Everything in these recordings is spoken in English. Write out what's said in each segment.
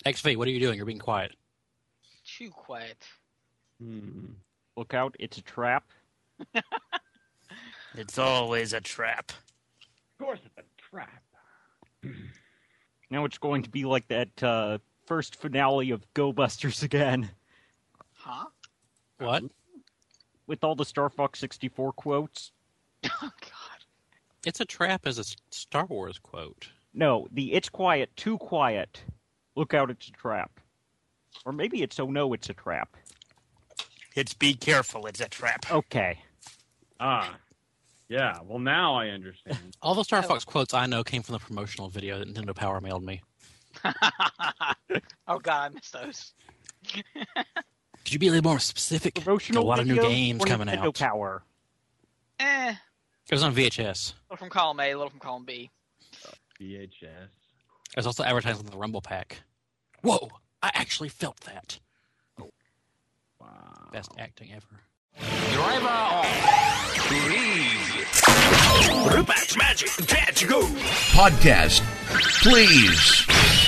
XV, what are you doing? You're being quiet. Too quiet. Look out, it's a trap. It's always a trap. Of course it's a trap. Now it's going to be like that first finale of Go Busters again. Huh? What? With all the Star Fox 64 quotes. Oh, God. It's a trap as a Star Wars quote. No, the it's quiet, too quiet. Look out, it's a trap. Or maybe it's oh no, it's a trap. It's be careful, it's a trap. Okay. Ah. Yeah, well now I understand. All the Star Fox quotes I know came from the promotional video that Nintendo Power mailed me. Oh, God, I missed those. Could you be a little more specific? Promotional Got a lot of new video games for coming Nintendo out. Power. Eh. It was on VHS. A little from column A, a little from column B. VHS. It was also advertised on the Rumble Pack. Whoa! I actually felt that. Wow. Best acting ever. Driver on. Please. Rubat's Magic. Catch go. Podcast, please.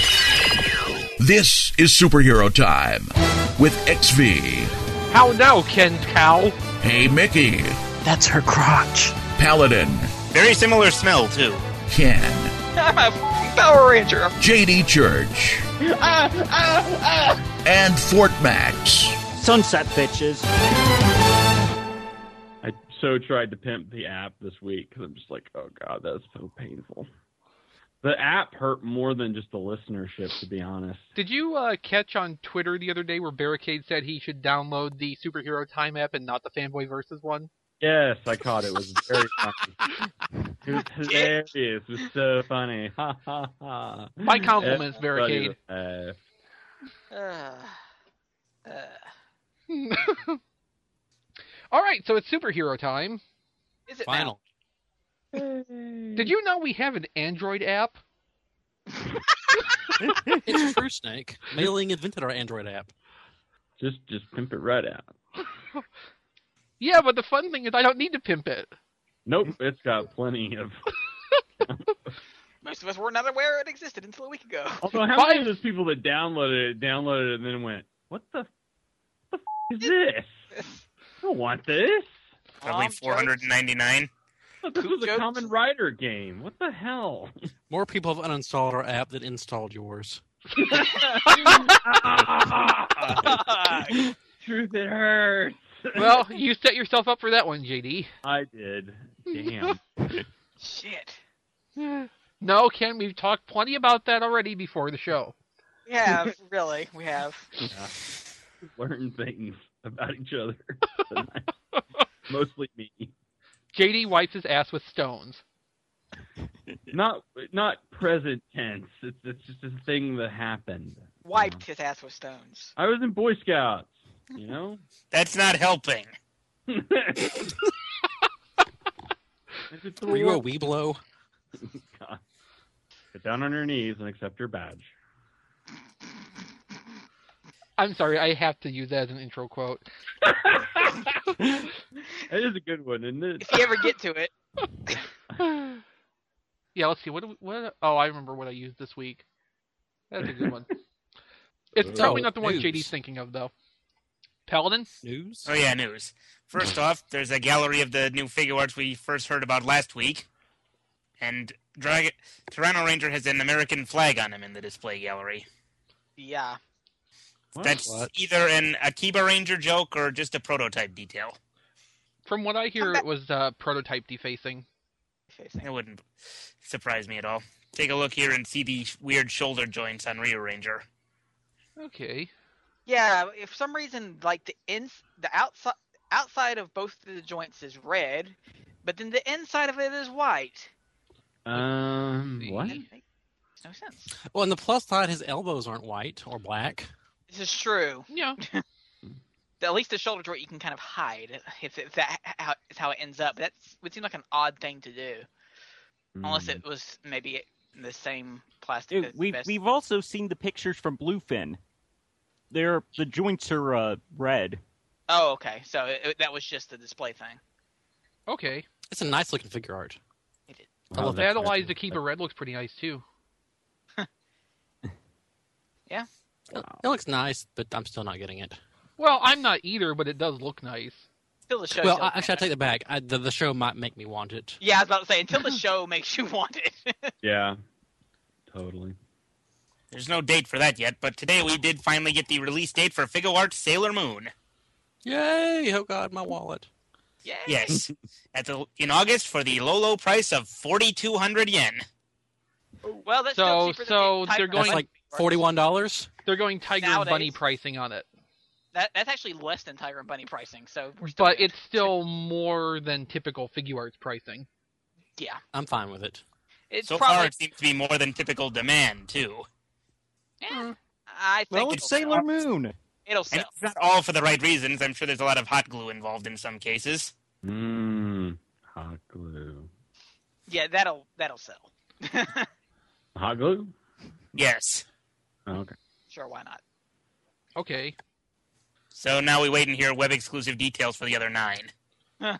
This is Superhero Time with XV. How now, Ken Cow? Hey Mickey. That's her crotch. Paladin. Very similar smell, too. Ken. I'm a Power Ranger. JD Church. And Fort Max. Sunset bitches. I so tried to pimp the app this week because I'm just like, oh God, that's so painful. The app hurt more than just the listenership, to be honest. Did you catch on Twitter the other day where Barricade said he should download the Superhero Time app and not the Fanboy Versus one? Yes, I caught it. It was very funny. It was hilarious. It was so funny. Ha ha ha. My compliments, Everybody Barricade. All right, so it's Superhero Time. Is it Final. Did you know we have an Android app? It's True Snake. Mailing invented our Android app. Just pimp it right out. Yeah, but the fun thing is I don't need to pimp it. Nope, it's got plenty of. Most of us were not aware it existed until a week ago. Also, how many of those people that downloaded it and then went, "What the is this? I don't want this." Probably 499. Look, this was a Common Rider game. What the hell? More people have uninstalled our app than installed yours. Truth, it hurts. Well, you set yourself up for that one, JD. I did. Damn. Shit. No, Ken, we've talked plenty about that already before the show. We have, really. We have. Yeah. Learn things about each other. Mostly me. JD wipes his ass with stones. Not present tense. It's just a thing that happened. Wiped his ass with stones. I was in Boy Scouts, you know? That's not helping. Were Were you a Weeblo? God. Get down on your knees and accept your badge. I'm sorry, I have to use that as an intro quote. That is a good one, isn't it? If you ever get to it. Yeah, let's see. What? Oh, I remember what I used this week. That's a good one. It's probably not the one news. JD's thinking of, though. Paladin? News? Oh, yeah, news. First off, there's a gallery of the new figure arts we first heard about last week. And Tyranno Ranger has an American flag on him in the display gallery. Yeah. That's either an Akiba Ranger joke or just a prototype detail. From what I hear, it was prototype defacing. It wouldn't surprise me at all. Take a look here and see the weird shoulder joints on Rio Ranger. Okay. Yeah, if for some reason, like the outside of both of the joints is red, but then the inside of it is white. What? That makes no sense. Well, on the plus side, his elbows aren't white or black. This is true. Yeah. At least the shoulder joint you can kind of hide if that is how it ends up. But that would seem like an odd thing to do, unless it was maybe the same plastic. Dude, we've also seen the pictures from Bluefin. The joints are red. Oh, okay. So that was just a display thing. Okay. It's a nice looking figure art. It is. I love that. Vandalized Akiba Red looks pretty nice, too. Yeah. It looks nice, but I'm still not getting it. Well, I'm not either, but it does look nice. Still the show. Well, actually, I take it back. The show might make me want it. Yeah, I was about to say, until the show makes you want it. Yeah, totally. There's no date for that yet, but today we did finally get the release date for Figure Art Sailor Moon. Yay! Oh God, my wallet. Yay. Yes, in August for the low price of 4,200 yen. Well, that's still So cheaper so than they're That's going like $41. they're going Tiger and Nowadays. Bunny pricing on it. That's actually less than Tiger and Bunny pricing, so we're still But good. it's still more than typical Figure Arts pricing. Yeah. I'm fine with it. It's So probably, far, it seems to be more than typical demand, too. I think Well, it's Sailor Moon. It'll And sell. it's not all for the right reasons. I'm sure there's a lot of hot glue involved in some cases. Hot glue. Yeah, that'll sell. Hot glue? Yes. Oh, okay. Sure, why not? Okay. So now we wait and hear web-exclusive details for the other 9. Well,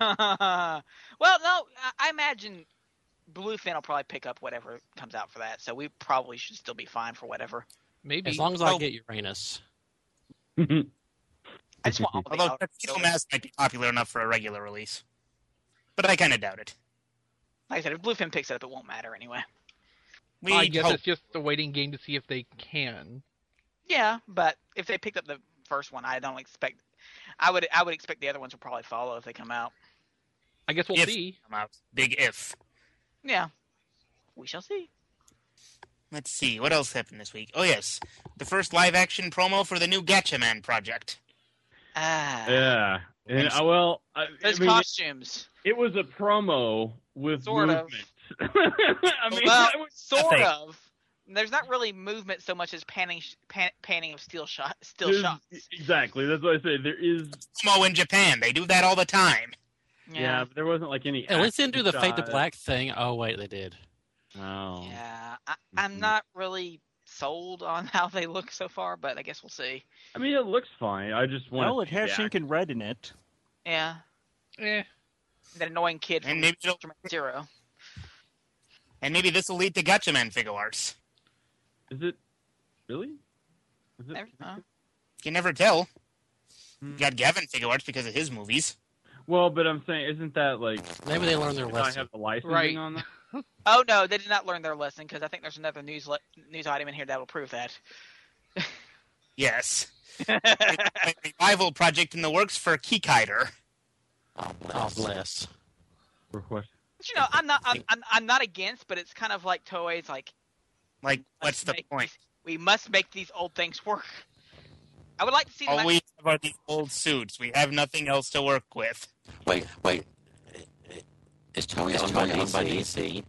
no, I imagine Bluefin will probably pick up whatever comes out for that, so we probably should still be fine for whatever. Maybe. As long as I get Uranus. I just want all the Although outer- Tuxedo Mask might be popular enough for a regular release. But I kind of doubt it. Like I said, if Bluefin picks it up, it won't matter anyway. We I guess hope. it's just a waiting game to see if they can. Yeah, but if they picked up the first one, I don't expect. I would expect the other ones will probably follow if they come out. I guess we'll If- see. Big if. Yeah, we shall see. Let's see, what else happened this week? Oh, yes. The first live-action promo for the new Gatchaman project. Yeah. And, well, I Those mean, costumes. it was a promo with Sort of. movement. I mean, Well, that was- sort nothing. of. There's not really movement so much as panning of still shots. exactly. That's what I say. There is. Promo in Japan, they do that all the time. Yeah, but there wasn't like any. At least they didn't do the action Fade to shot. Black thing. Oh, wait, they did. Oh. Yeah, I'm not really sold on how they look so far, but I guess we'll see. I mean, it looks fine. I just want. Well, it has Ink and Red in it. Yeah, Eh. that annoying kid And from maybe it'll- Ultraman Zero. And maybe this will lead to Gatchaman figure arts. Is it really? Is it? Never- You can never tell. Hmm. You got Gavin figure arts because of his movies. Well, but I'm saying, isn't that like? Maybe they learned their did I lesson. have the licensing Right. on that? Oh no, they did not learn their lesson because I think there's another news item in here that will prove that. Yes. A revival project in the works for Keykider. Oh, bless. For what? But, you know, I'm not against, but it's kind of like Toei's like. Like, what's the point? We must make these old things work. I would like to see them. All we have are these old suits. We have nothing else to work with. Wait. Is Toei owned by DC?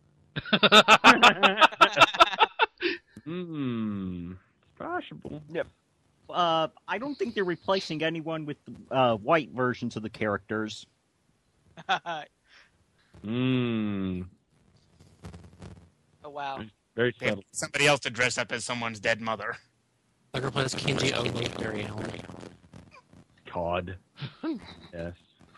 It's possible. Yep. I don't think they're replacing anyone with white versions of the characters. Oh wow. Very They have subtle. somebody else to dress up as someone's dead mother. Like replace Kenji Ogo with Barry Allen. Cod. Yes.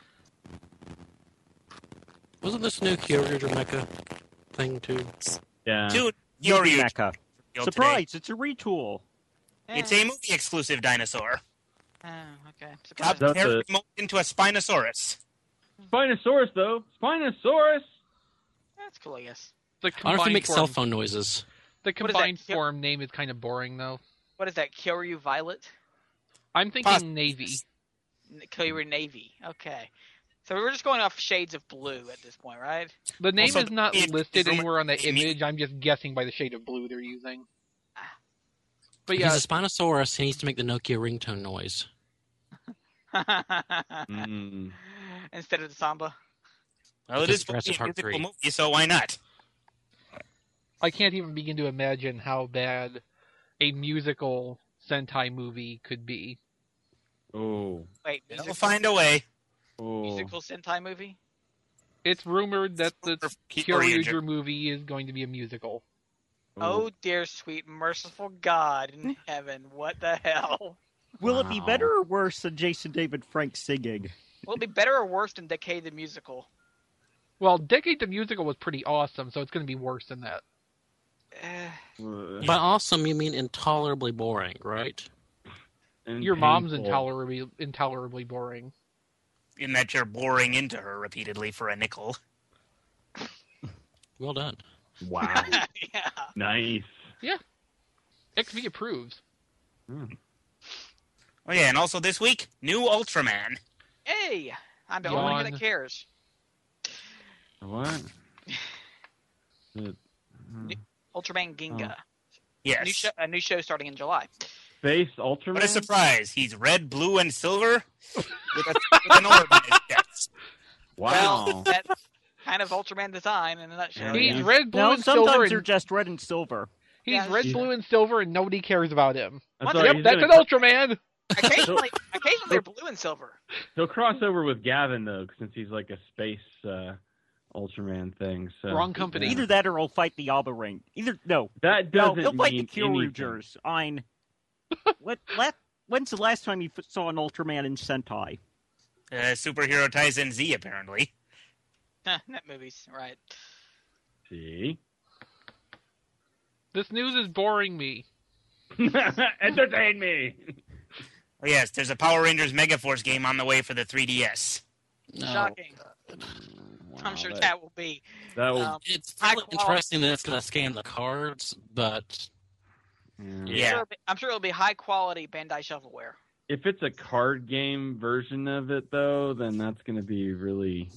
Wasn't this new Kyoryuger Mecha thing too? Yeah. Dude, Movie Kyoryu Mecha. today. Surprise! It's a retool. It's a movie exclusive dinosaur. Oh, okay. Got That's very a- morphed into a Spinosaurus. Spinosaurus, though. Spinosaurus. That's cool, I guess. The I wonder if he combined makes form, cell phone noises. the What is that? combined form name is kind of boring, though. What is that? Kyoryu Violet? I'm thinking Pos- Navy. Kyoryu Navy. Okay. So we're just going off shades of blue at this point, right? The name Also, is not it- listed it's anywhere on the rumored- image. I'm just guessing by the shade of blue they're using. But If yeah, he's a Spinosaurus, he needs to make the Nokia ringtone noise. Instead of the samba. Well, it Because is supposed to be Jurassic a Park musical 3. movie, so why not? I can't even begin to imagine how bad a musical Sentai movie could be. Oh. Wait, They'll find a way. Oh. musical Sentai movie? It's rumored that the Kyoryuger. Kyoryuger movie is going to be a musical. Oh dear sweet merciful God in heaven, what the hell? Will it be Wow. better or worse than Jason David Frank singing? Will it be better or worse than Decade the Musical? Well, Decade the Musical was pretty awesome, so it's going to be worse than that. By awesome, you mean intolerably boring, right? And Your mom's painful. intolerably boring. In that you're boring into her repeatedly for a nickel. Well done. Wow. Yeah. Nice. XV approves. Oh yeah, and also this week, new Ultraman. Hey, I'm the only one Yawn. that cares. What? Ultraman Ginga. Yes. A new show starting in July. Space Ultraman? What a surprise. He's red, blue, and silver with an orb in his chest. Wow. Well, that's kind of Ultraman design in a nutshell. Yeah. He's red, blue, No, and silver. sometimes they're And just red and silver. he's Yeah. red, blue, and silver, and nobody cares about him. That's What? right, Yep, he's that's an gonna- Ultraman. Occasionally they're blue and silver. He'll cross over with Gavin, though, since he's like a space Ultraman thing. So Wrong company. Either that or he'll fight the Alba Ring. That No, doesn't he'll fight the mean anything. Kyurugers. When's the last time you saw an Ultraman in Sentai? Superhero Tyson Z, apparently. Net movies, right? See? This news is boring me. Entertain me! Oh yes, there's a Power Rangers Megaforce game on the way for the 3DS. No. Shocking. Wow, I'm sure that will be. That will... It's High really quality. interesting that it's going to scan the cards, but Yeah. I'm sure it'll be high quality Bandai shovelware. If it's a card game version of it, though, then that's going to be really,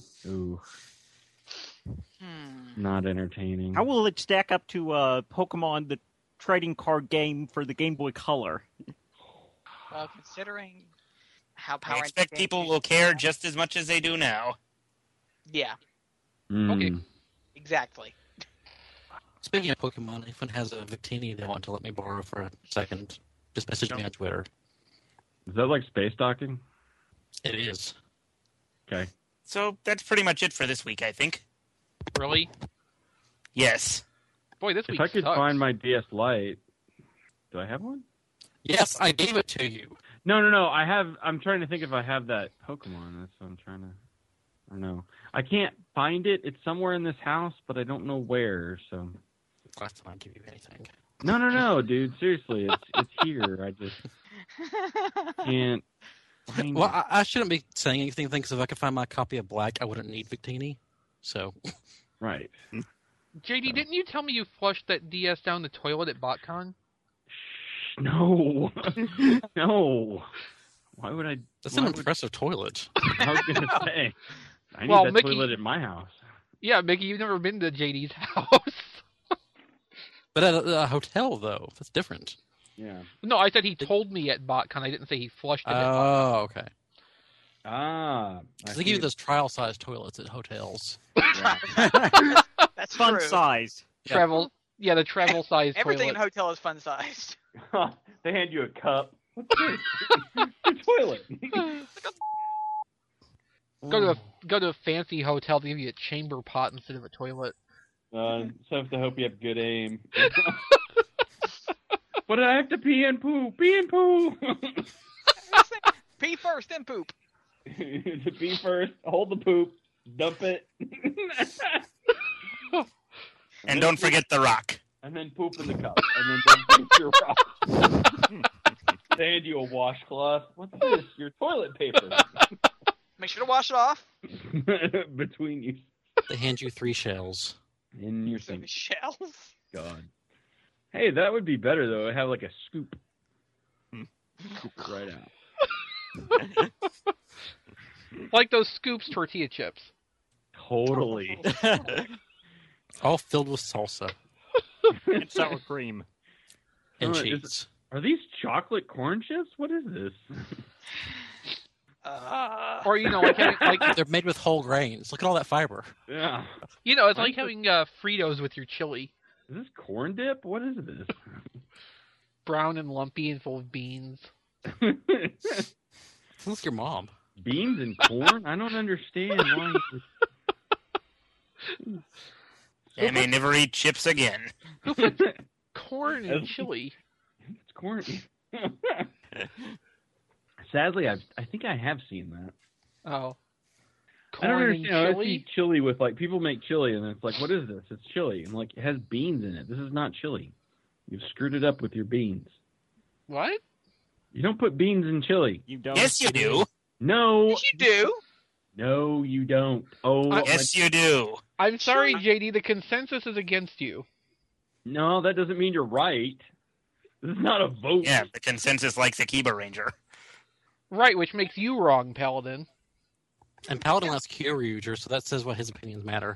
not entertaining. How will it stack up to Pokemon, the trading card game for the Game Boy Color? Well, considering how I Power expect Rangers people games will used to care be. just as much as they do now. Yeah, Okay. exactly. speaking of Pokemon, if anyone has a Victini they want to let me borrow for a second, just message me on Twitter. Is that like space docking? It is. Okay. So that's pretty much it for this week, I think. Really? Yes. Boy, this If week I could sucks. find my DS Lite... Do I have one? Yes, I gave it to you. No. I'm trying to think if I have that Pokemon. That's what I'm trying to... I don't know. I can't find it. It's somewhere in this house, but I don't know where, so... Last time I give you anything. No, dude. Seriously, it's here. I just can't find Well, it. I shouldn't be saying anything because if I could find my copy of Black, I wouldn't need Victini. So, Right. JD, didn't you tell me you flushed that DS down the toilet at BotCon? No. No. Why would I... that's why an would- impressive toilet. I was going to say. I need Well, that Mickey- toilet at my house. Yeah, Mickey, you've never been to JD's house. But at a hotel, though, that's different. Yeah. No, I said he told me at BotCon. I didn't say he flushed it at BotCon. Oh, okay. Ah. Because they give you those trial-sized toilets at hotels. That's Fun true. size. Travel. Yeah, the travel size Everything toilet. in hotel is fun sized. They hand you a cup. What's this? Your toilet. Go to a fancy hotel. They give you a chamber pot instead of a toilet. So I have to hope you have good aim. But I have to pee and poo. Pee and poo. Pee first, then poop. To pee first, hold the poop, dump it, And don't forget the rock. and then poop in the cup, and then don't drink your rock. They hand you a washcloth. What's this? Your toilet paper. Make sure to wash it off. Between you They hand you 3 shells. in your Some sink. shells. God. Hey, that would be better though. I have like a scoop. Scoop it right out. Like those Scoops tortilla chips. Totally. All filled with salsa And sour cream. and Oh, is cheese. Are these chocolate corn chips? What is this? Or, you know, like, like They're made with whole grains. Look at all that fiber. Yeah. you know, it's like having Fritos with your chili. Is this corn dip? What is this? Brown and lumpy and full of beans. Sounds like your mom. Beans and corn? I don't understand why. And they never eat chips again. Corn and chili. It's corn. Sadly, I think I have seen that. Oh. I don't corn and understand. I chili? see chili with like people make chili and it's like, what is this? It's chili. And like it has beans in it. This is not chili. You've screwed it up with your beans. What? You don't put beans in chili. You don't. Yes, you do. No. Yes, you do. No, you don't. Oh, Yes, you do. I'm sorry, JD. The consensus is against you. no, that doesn't mean you're right. This is not a vote. Yeah, the consensus likes Akiba Ranger. Right, which makes you wrong, Paladin. And Paladin likes Kyoryuger, so that says what his opinions matter.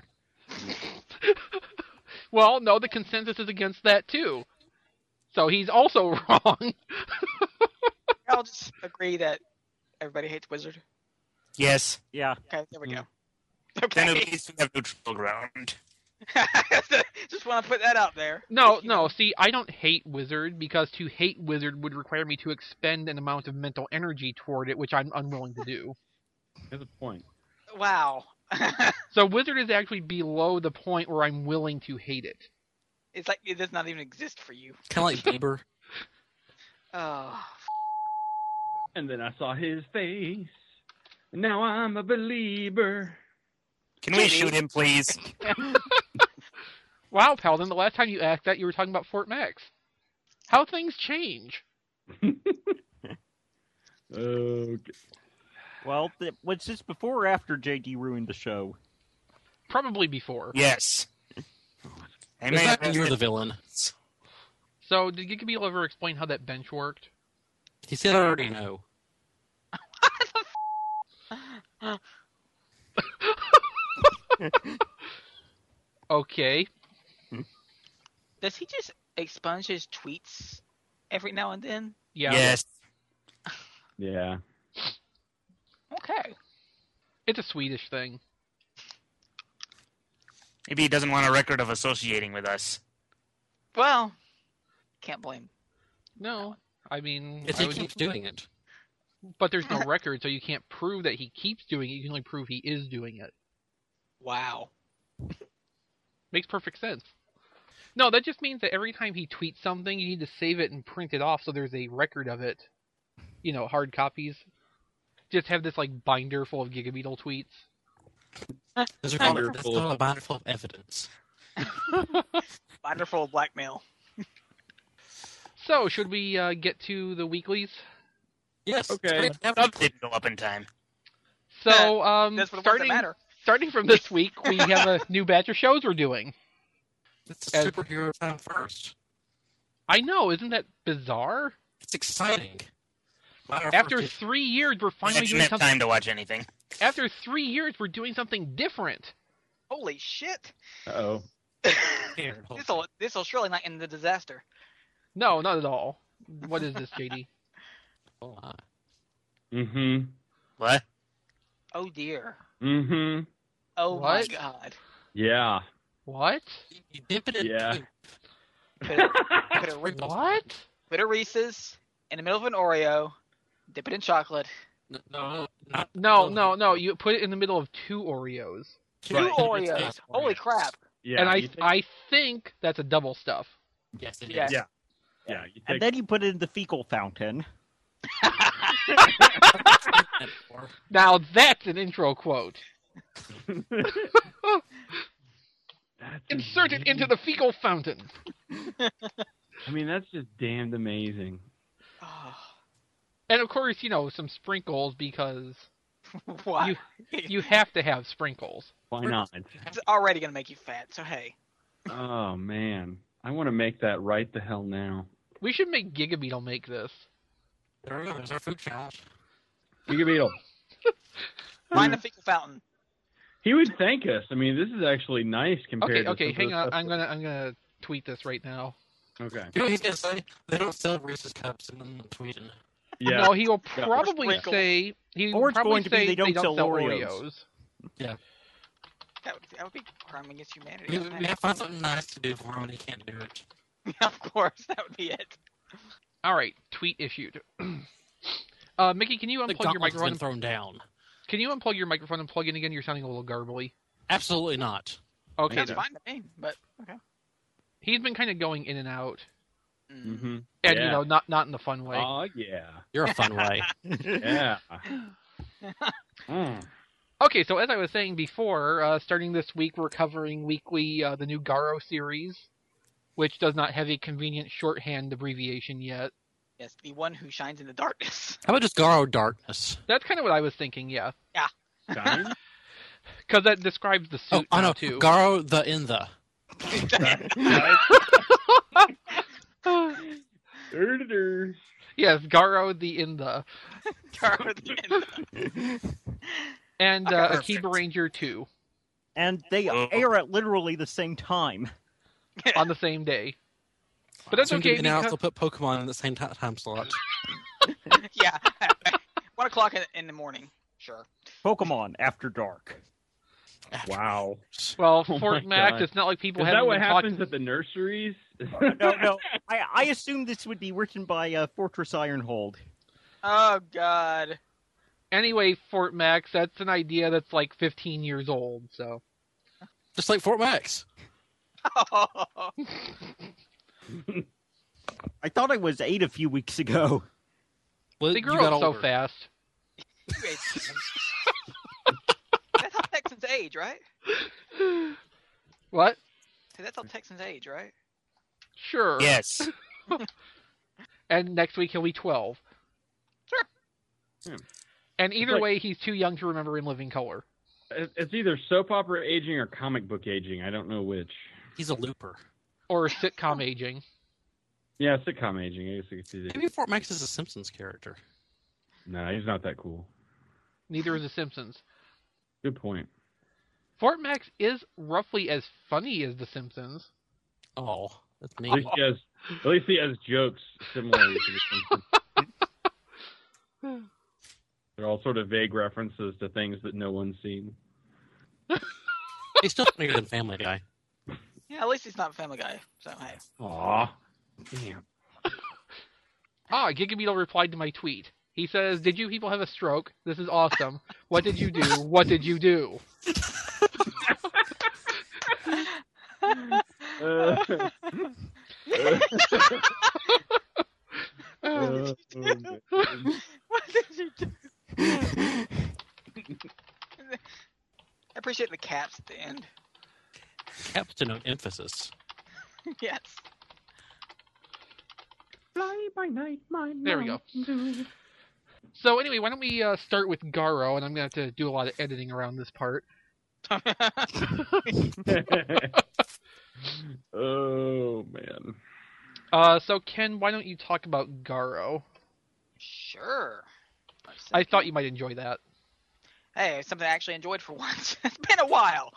Well, no, the consensus is against that too. So he's also wrong. I'll just agree that everybody hates Wizard. Yes. Yeah. Okay, there we go. Then Okay. at least we have neutral ground. Just want to put that out there. No, see, I don't hate Wizard because to hate Wizard would require me to expend an amount of mental energy toward it, which I'm unwilling to do. That's a point. Wow. So Wizard is actually below the point where I'm willing to hate it. It's like it does not even exist for you. Kind of like Bieber. Oh. And then I saw his face. And now I'm a believer. Can we shoot him, please? Wow, Paladin, the last time you asked that, you were talking about Fort Max. How things change. Okay. Well, was this before or after JD ruined the show? Probably before. Yes. I It's may not have you're the villain. So, did Gigabeetle ever explain how that bench worked? He said I already know. Okay. Does he just expunge his tweets every now and then? Yeah. Yes. Yeah. Okay. It's a Swedish thing. Maybe he doesn't want a record of associating with us. Well, can't blame. No. I mean... If I he would- keeps doing it. But there's no record, so you can't prove that he keeps doing it. You can only prove he is doing it. Wow. Makes perfect sense. No, that just means that every time he tweets something, you need to save it and print it off so there's a record of it. You know, hard copies. Just have this, like, binder full of Gigabeetle tweets. Those are called, Binder that's full of- called a binder full of evidence. Wonderful blackmail. So, should we get to the weeklies? Yes. Okay. it's great to have Stuff didn't go up in time. So, That's what the ones that matter. starting from this week, we have a new batch of shows we're doing. It's As- superhero time first. I know, isn't that bizarre? It's exciting. Our After first 3 years, we're I finally didn't doing have something. time to watch anything. After 3 years, we're doing something different. Holy shit. Uh-oh. Here, hold This'll surely not end the disaster. No, not at all. What is this, JD? on. Mm-hmm. What? Oh dear. Mm-hmm. Oh my What? god. Yeah. What? You dip it in Yeah. poop. Put a What? Put a Reese's in the middle of an Oreo. Dip it in chocolate. No, not No. You put it in the middle of 2 Oreos. Two Right. Oreos. Holy crap. Yeah. And you think- I think that's a double stuff. Yes, it is. Yeah. Yeah. Yeah. You And take then you put it in the fecal fountain. Now that's an intro quote. That's Insert it into the fecal fountain. I mean, that's just damned amazing. Oh, And of course, you know, some sprinkles because why? you have to have sprinkles. Why not? It's already gonna make you fat, so hey. Oh man, I want to make that right the hell now. We should make Gigabeetle make this. There we go. There's our food challenge. Gigabeetle. Find the fecal fountain. He would thank us. I mean, this is actually nice compared to Okay, some hang of on. the I'm stuff gonna tweet this right now. Okay. You know what he's gonna say? They don't sell Reese's cups in Sweden. Yeah. No, he will Yeah. probably Sprinkles. say Or it's probably going to be say they don't sell Oreos. That would be a crime against humanity. We, wouldn't we it? have to find something nice to do for him, and he can't do it. Of course, that would be it. All right, tweet issued. Mickey, can you The unplug your gauntlet's microphone? been thrown down. Can you unplug your microphone and plug in again? You're sounding a little garbly. Absolutely not. Okay, That's then. fine to me, but okay. He's been kind of going in and out, Mm-hmm. and Yeah. you know, not in the fun way. Oh yeah. You're a fun way. Yeah. Mm. Okay, so as I was saying before, starting this week, we're covering weekly the new Garo series, which does not have a convenient shorthand abbreviation yet. Yes, the one who shines in the darkness. How about just Garo Darkness? That's kind of what I was thinking, yeah. Yeah. Shine? Because that describes the suit I now, know. too. Garo the in the. Yes, Garo the in the. And Akiba Ranger 2 And they air at literally the same time. on the same day. But that's Soon to okay be announced, because... they'll put Pokemon in the same time slot. Yeah. 1 o'clock in the morning. Sure. Pokemon After Dark. Wow. Well, Oh Fort my Mac, God. it's not like people Is haven't that what been happens talking... at the nurseries? No. I assumed this would be written by Fortress Ironhold. Oh, God. Anyway, Fort Max, that's an idea that's like 15 years old, so... Just like Fort Max. I thought I was 8 a few weeks ago. Well, They you grew got up so older. fast. That's how Texans age, right? What? That's how Texans age, right? Sure. Yes. And next week he'll be 12. Sure. And either like- way, he's too young to remember In Living Color. It's either soap opera aging or comic book aging. I don't know which. He's a looper. Or sitcom aging. Yeah, sitcom aging. I guess you could see that. Maybe Fort Max is a Simpsons character. No, he's not that cool. Neither is The Simpsons. Good point. Fort Max is roughly as funny as The Simpsons. Oh, that's At me. least he has jokes similar to the Simpsons. They're all sort of vague references to things that no one's seen. He's still funnier than Family Guy. Yeah, at least he's not a Family Guy. So, hey. Aw. Damn. Gigabeetle replied to my tweet. He says, "Did you people have a stroke? This is awesome. What did you do? What did you do?" What did you do? I appreciate the caps at the end. Caps denote emphasis. Yes. Fly by night, my There we go. So anyway, why don't we start with Garo, and I'm going to have to do a lot of editing around this part. Oh, man. So Ken, why don't you talk about Garo? Sure. I thought you might enjoy that. Hey, something I actually enjoyed for once. It's been a while.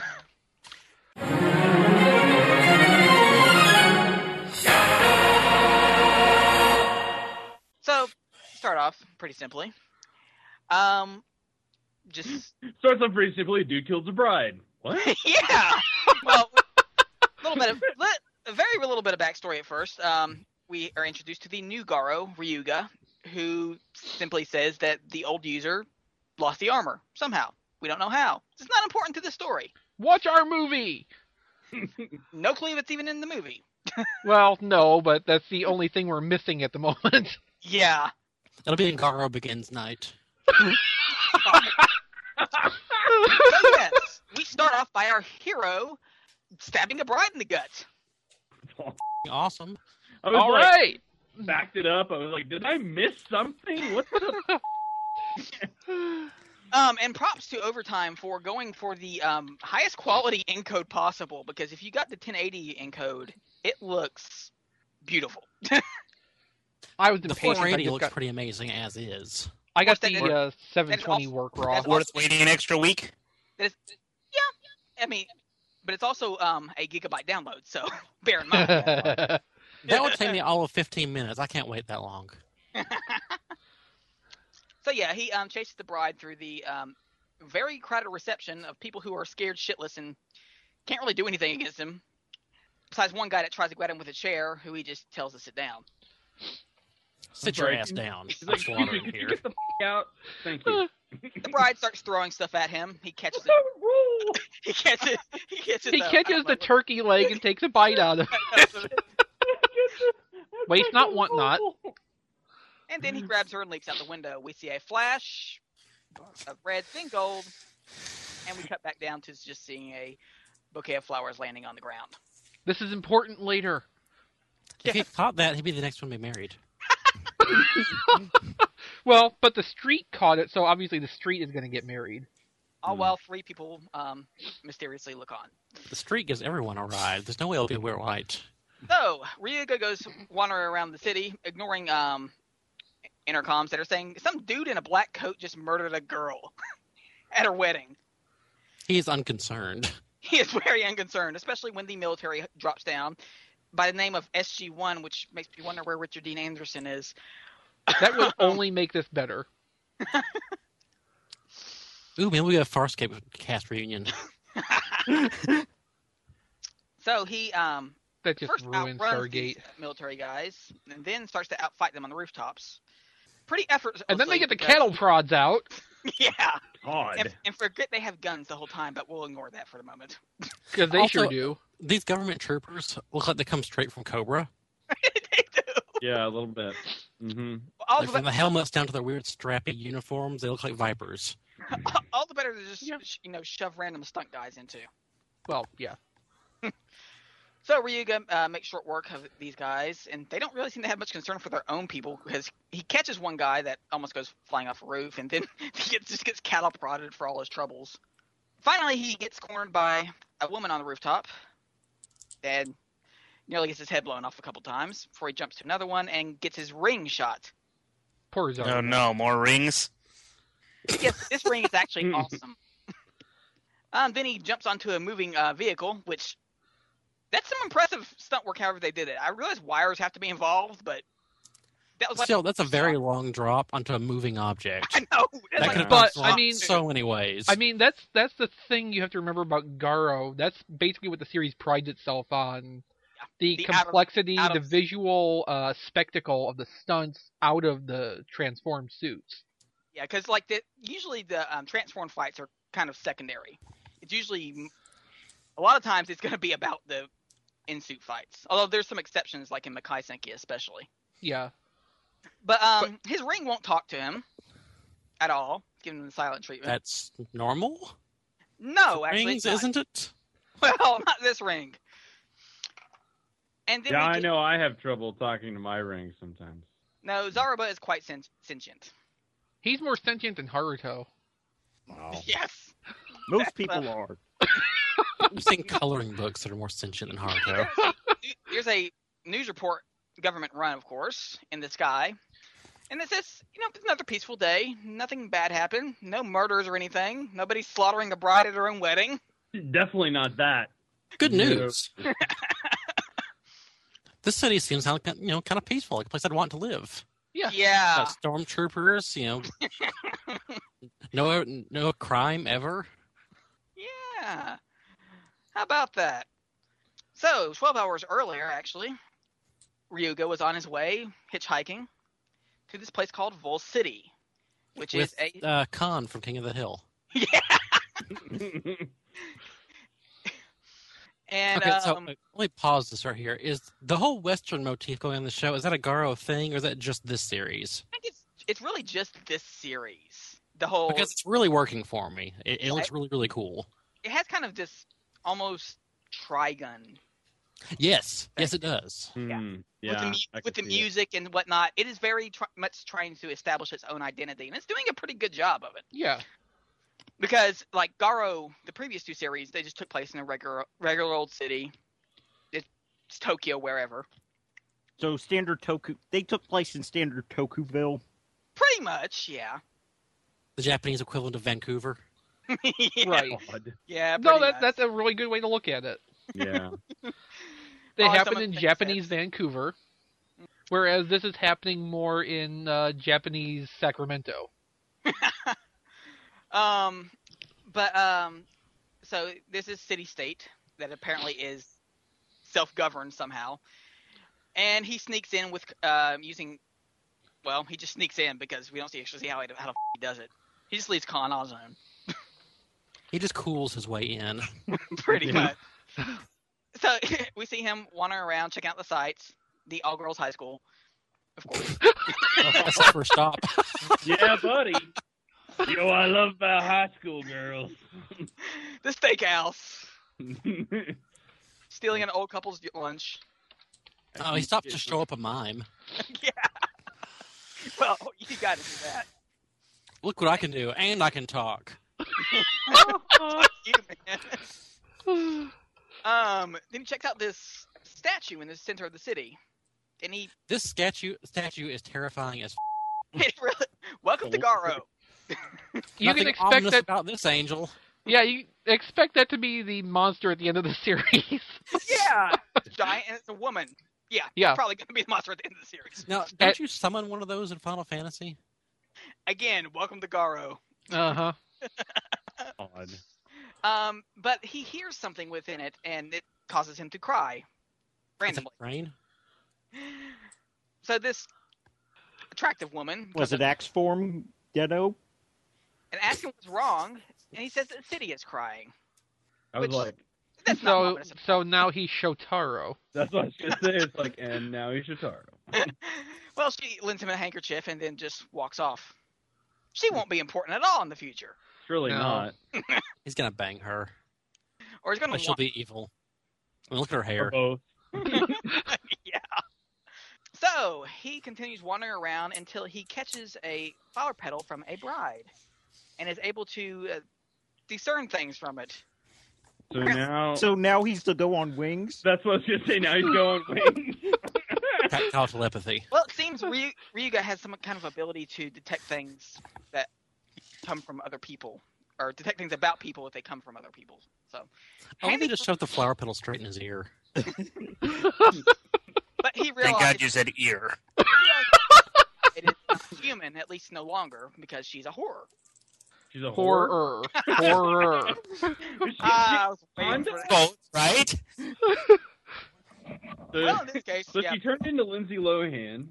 So, start off pretty simply. Just Starts off pretty simply. Dude kills a bride. What? yeah. Well, a very little bit of backstory at first. We are introduced to the new Garo, Ryuga, who simply says that the old user lost the armor somehow. We don't know how. It's not important to the story. Watch our movie! No clue if it's even in the movie. Well, no, but that's the only thing we're missing at the moment. Yeah. It'll be in Garo Begins night. So yes, we start off by our hero stabbing a bride in the gut. Awesome. I was All like, right! backed it up. I was like, did I miss something? What the? And props to Overtime for going for the highest quality encode possible, because if you got the 1080 encode, it looks beautiful. I was The impatient. 480 looks pretty amazing as is. I got That the is- 720 also- work raw. that's Worth waiting an extra week? Yeah, I mean, but it's also a gigabyte download, so bear in mind. That would take me all of 15 minutes. I can't wait that long. So yeah, he chases the bride through the very crowded reception of people who are scared shitless and can't really do anything against him. Besides one guy that tries to grab him with a chair, who he just tells to sit down. Sit your ass down. He's like, It's water "Excuse me, in could you here. get the out? Thank you. The bride starts throwing stuff at him. He catches it. He catches it. He catches the turkey leg and takes a bite out of it. Waste not, want not. And then he grabs her and leaps out the window. We see a flash, of red, then gold, and we cut back down to just seeing a bouquet of flowers landing on the ground. This is important later. If he caught that, he'd be the next one to be married. Well, but the street caught it, so obviously the street is going to get married. All while 3 people mysteriously look on. The street gives everyone a ride. There's no way it'll be right. So, Ryuga goes wandering around the city, ignoring intercoms that are saying some dude in a black coat just murdered a girl at her wedding. He is unconcerned. He is very unconcerned, especially when the military drops down by the name of SG-1, which makes me wonder where Richard Dean Anderson is. That would only make this better. Ooh, man, we got a Farscape cast reunion. So he That just first ruins outruns these Stargate. military guys, and then starts to outfight them on the rooftops. Pretty effortlessly. And then they get the because- cattle prods out. Yeah. God. And forget they have guns the whole time, but we'll ignore that for the moment. Because they Also- sure do. These government troopers look like they come straight from Cobra. They do. Yeah, a little bit. Mm-hmm. All, Like the, from the helmets down to their weird strappy uniforms, they look like Vipers. all the better to just Yeah. shove random stunt guys into. Well, yeah. So Ryuga makes short work of these guys, and they don't really seem to have much concern for their own people because he catches one guy that almost goes flying off a roof, and then he just gets cattle prodded for all his troubles. Finally, he gets cornered by a woman on the rooftop, and nearly gets his head blown off a couple times before he jumps to another one and gets his ring shot. Poor Zara. Oh no, more rings? Yes, this ring is actually awesome. Then he jumps onto a moving vehicle, which that's some impressive stunt work. However they did it, I realize wires have to be involved, but that was like Still, that's a very long drop onto a moving object. I know. That's That like could have But, been I swapped mean- so many ways. I mean, that's the thing you have to remember about Garo. That's basically what the series prides itself on. The The out of- complexity, out the of- visual spectacle of the stunts out of the transformed suits. yeah, because like usually the transform fights are kind of secondary. It's usually a lot of times it's going to be about the in-suit fights. Although there's some exceptions, like in Makai Senki especially. Yeah. But his ring won't talk to him at all, giving him the silent treatment. That's normal? No, actually, Rings, it's not. isn't it? Well, not this ring. And then Yeah, we I get- know. I have trouble talking to my ring sometimes. No, Zaruba is quite sentient. He's more sentient than Haruto. Wow. Yes. Most people are. I've seen coloring books that are more sentient than Haruto. There's a news report, government run, of course, in the sky. And it says, it's another peaceful day. Nothing bad happened. No murders or anything. Nobody's slaughtering a bride at her own wedding. Definitely not that. Good No. news. This city seems like, kind of peaceful, like a place I'd want to live. Yeah. Yeah. Got stormtroopers, no crime ever. Yeah. How about that? So, 12 hours earlier, actually, Ryuga was on his way hitchhiking to this place called Vol City, which With is a Khan from King of the Hill. and Okay, so let me pause this right here. Is the whole Western motif going on the show, is that a Garo thing, or is that just this series? I think it's really just this series. The whole Because it's really working for me. It looks really, really cool. it has kind of this almost Trigun Yes, it does. Yeah. with the music and whatnot. It is very much trying to establish its own identity, and it's doing a pretty good job of it. Yeah. Because like Garo, the previous 2 series, they just took place in a regular old city. It's Tokyo, wherever. So standard Toku, they took place in standard Tokuville. Pretty much, yeah. The Japanese equivalent of Vancouver. Yeah. Right. God. Yeah. No, pretty much. that's a really good way to look at it. Yeah. They Oh, happen someone in makes Japanese sense. Vancouver, whereas this is happening more in Japanese Sacramento. So this is city-state that apparently is self-governed somehow, and he sneaks in with using. Well, he just sneaks in because we don't actually see how the f- he does it. He just leaves Khan on his own, He just cools his way in. pretty much. So we see him wandering around, checking out the sights. The all-girls high school, of course. That's the first stop. Yeah, buddy. Yo, I love about high school girls. The steakhouse. Stealing an old couple's lunch. Oh, he stopped to show up a mime. Yeah. Well, you got to do that. Look what I can do, and I can talk. Fuck you, man. Then he checks out this statue in the center of the city, and he This statue is terrifying as. really, welcome to Garo. You Nothing can expect ominous that. about this angel. Yeah, you expect that to be the monster at the end of the series. Yeah, it's giant, and it's a woman. Yeah, Yeah. It's probably going to be the monster at the end of the series. Now, don't you summon one of those in Final Fantasy? Again, welcome to Garo. Uh huh. Odd. But he hears something within it, and it causes him to cry randomly. Rain? So this attractive woman Was it Axe form, Dedo? and asks him what's wrong, and he says that the city is crying. I was Which- like, That's not So ominous. so now he's Shotaro. that's what I was gonna say. It's like, and now he's Shotaro. Well, she lends him a handkerchief and then just walks off. She won't be important at all in the future. Surely No. not. He's gonna bang her. Or he's going But to she'll be evil. I mean, look at her Or hair. both. Yeah. So he continues wandering around until he catches a flower petal from a bride and is able to discern things from it. So now, So now he's to go on wings? that's what I was gonna say. Now he's going wings. Tactile telepathy. Well, it seems Ryuga has some kind of ability to detect things that come from other people, or detect things about people if they come from other people. So, Oh, they just shoved the flower petal straight in his ear. but he Thank realized God you said ear. it is not human, at least no longer, because she's a horror. She's a whore. Horror. I was waiting for that. Both, right? So, Well, in this case, so yeah. she turned into Lindsay Lohan.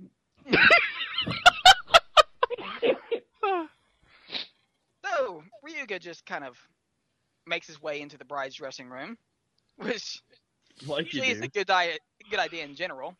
So Ryuga just kind of makes his way into the bride's dressing room, which Like you usually is do. a good idea in general.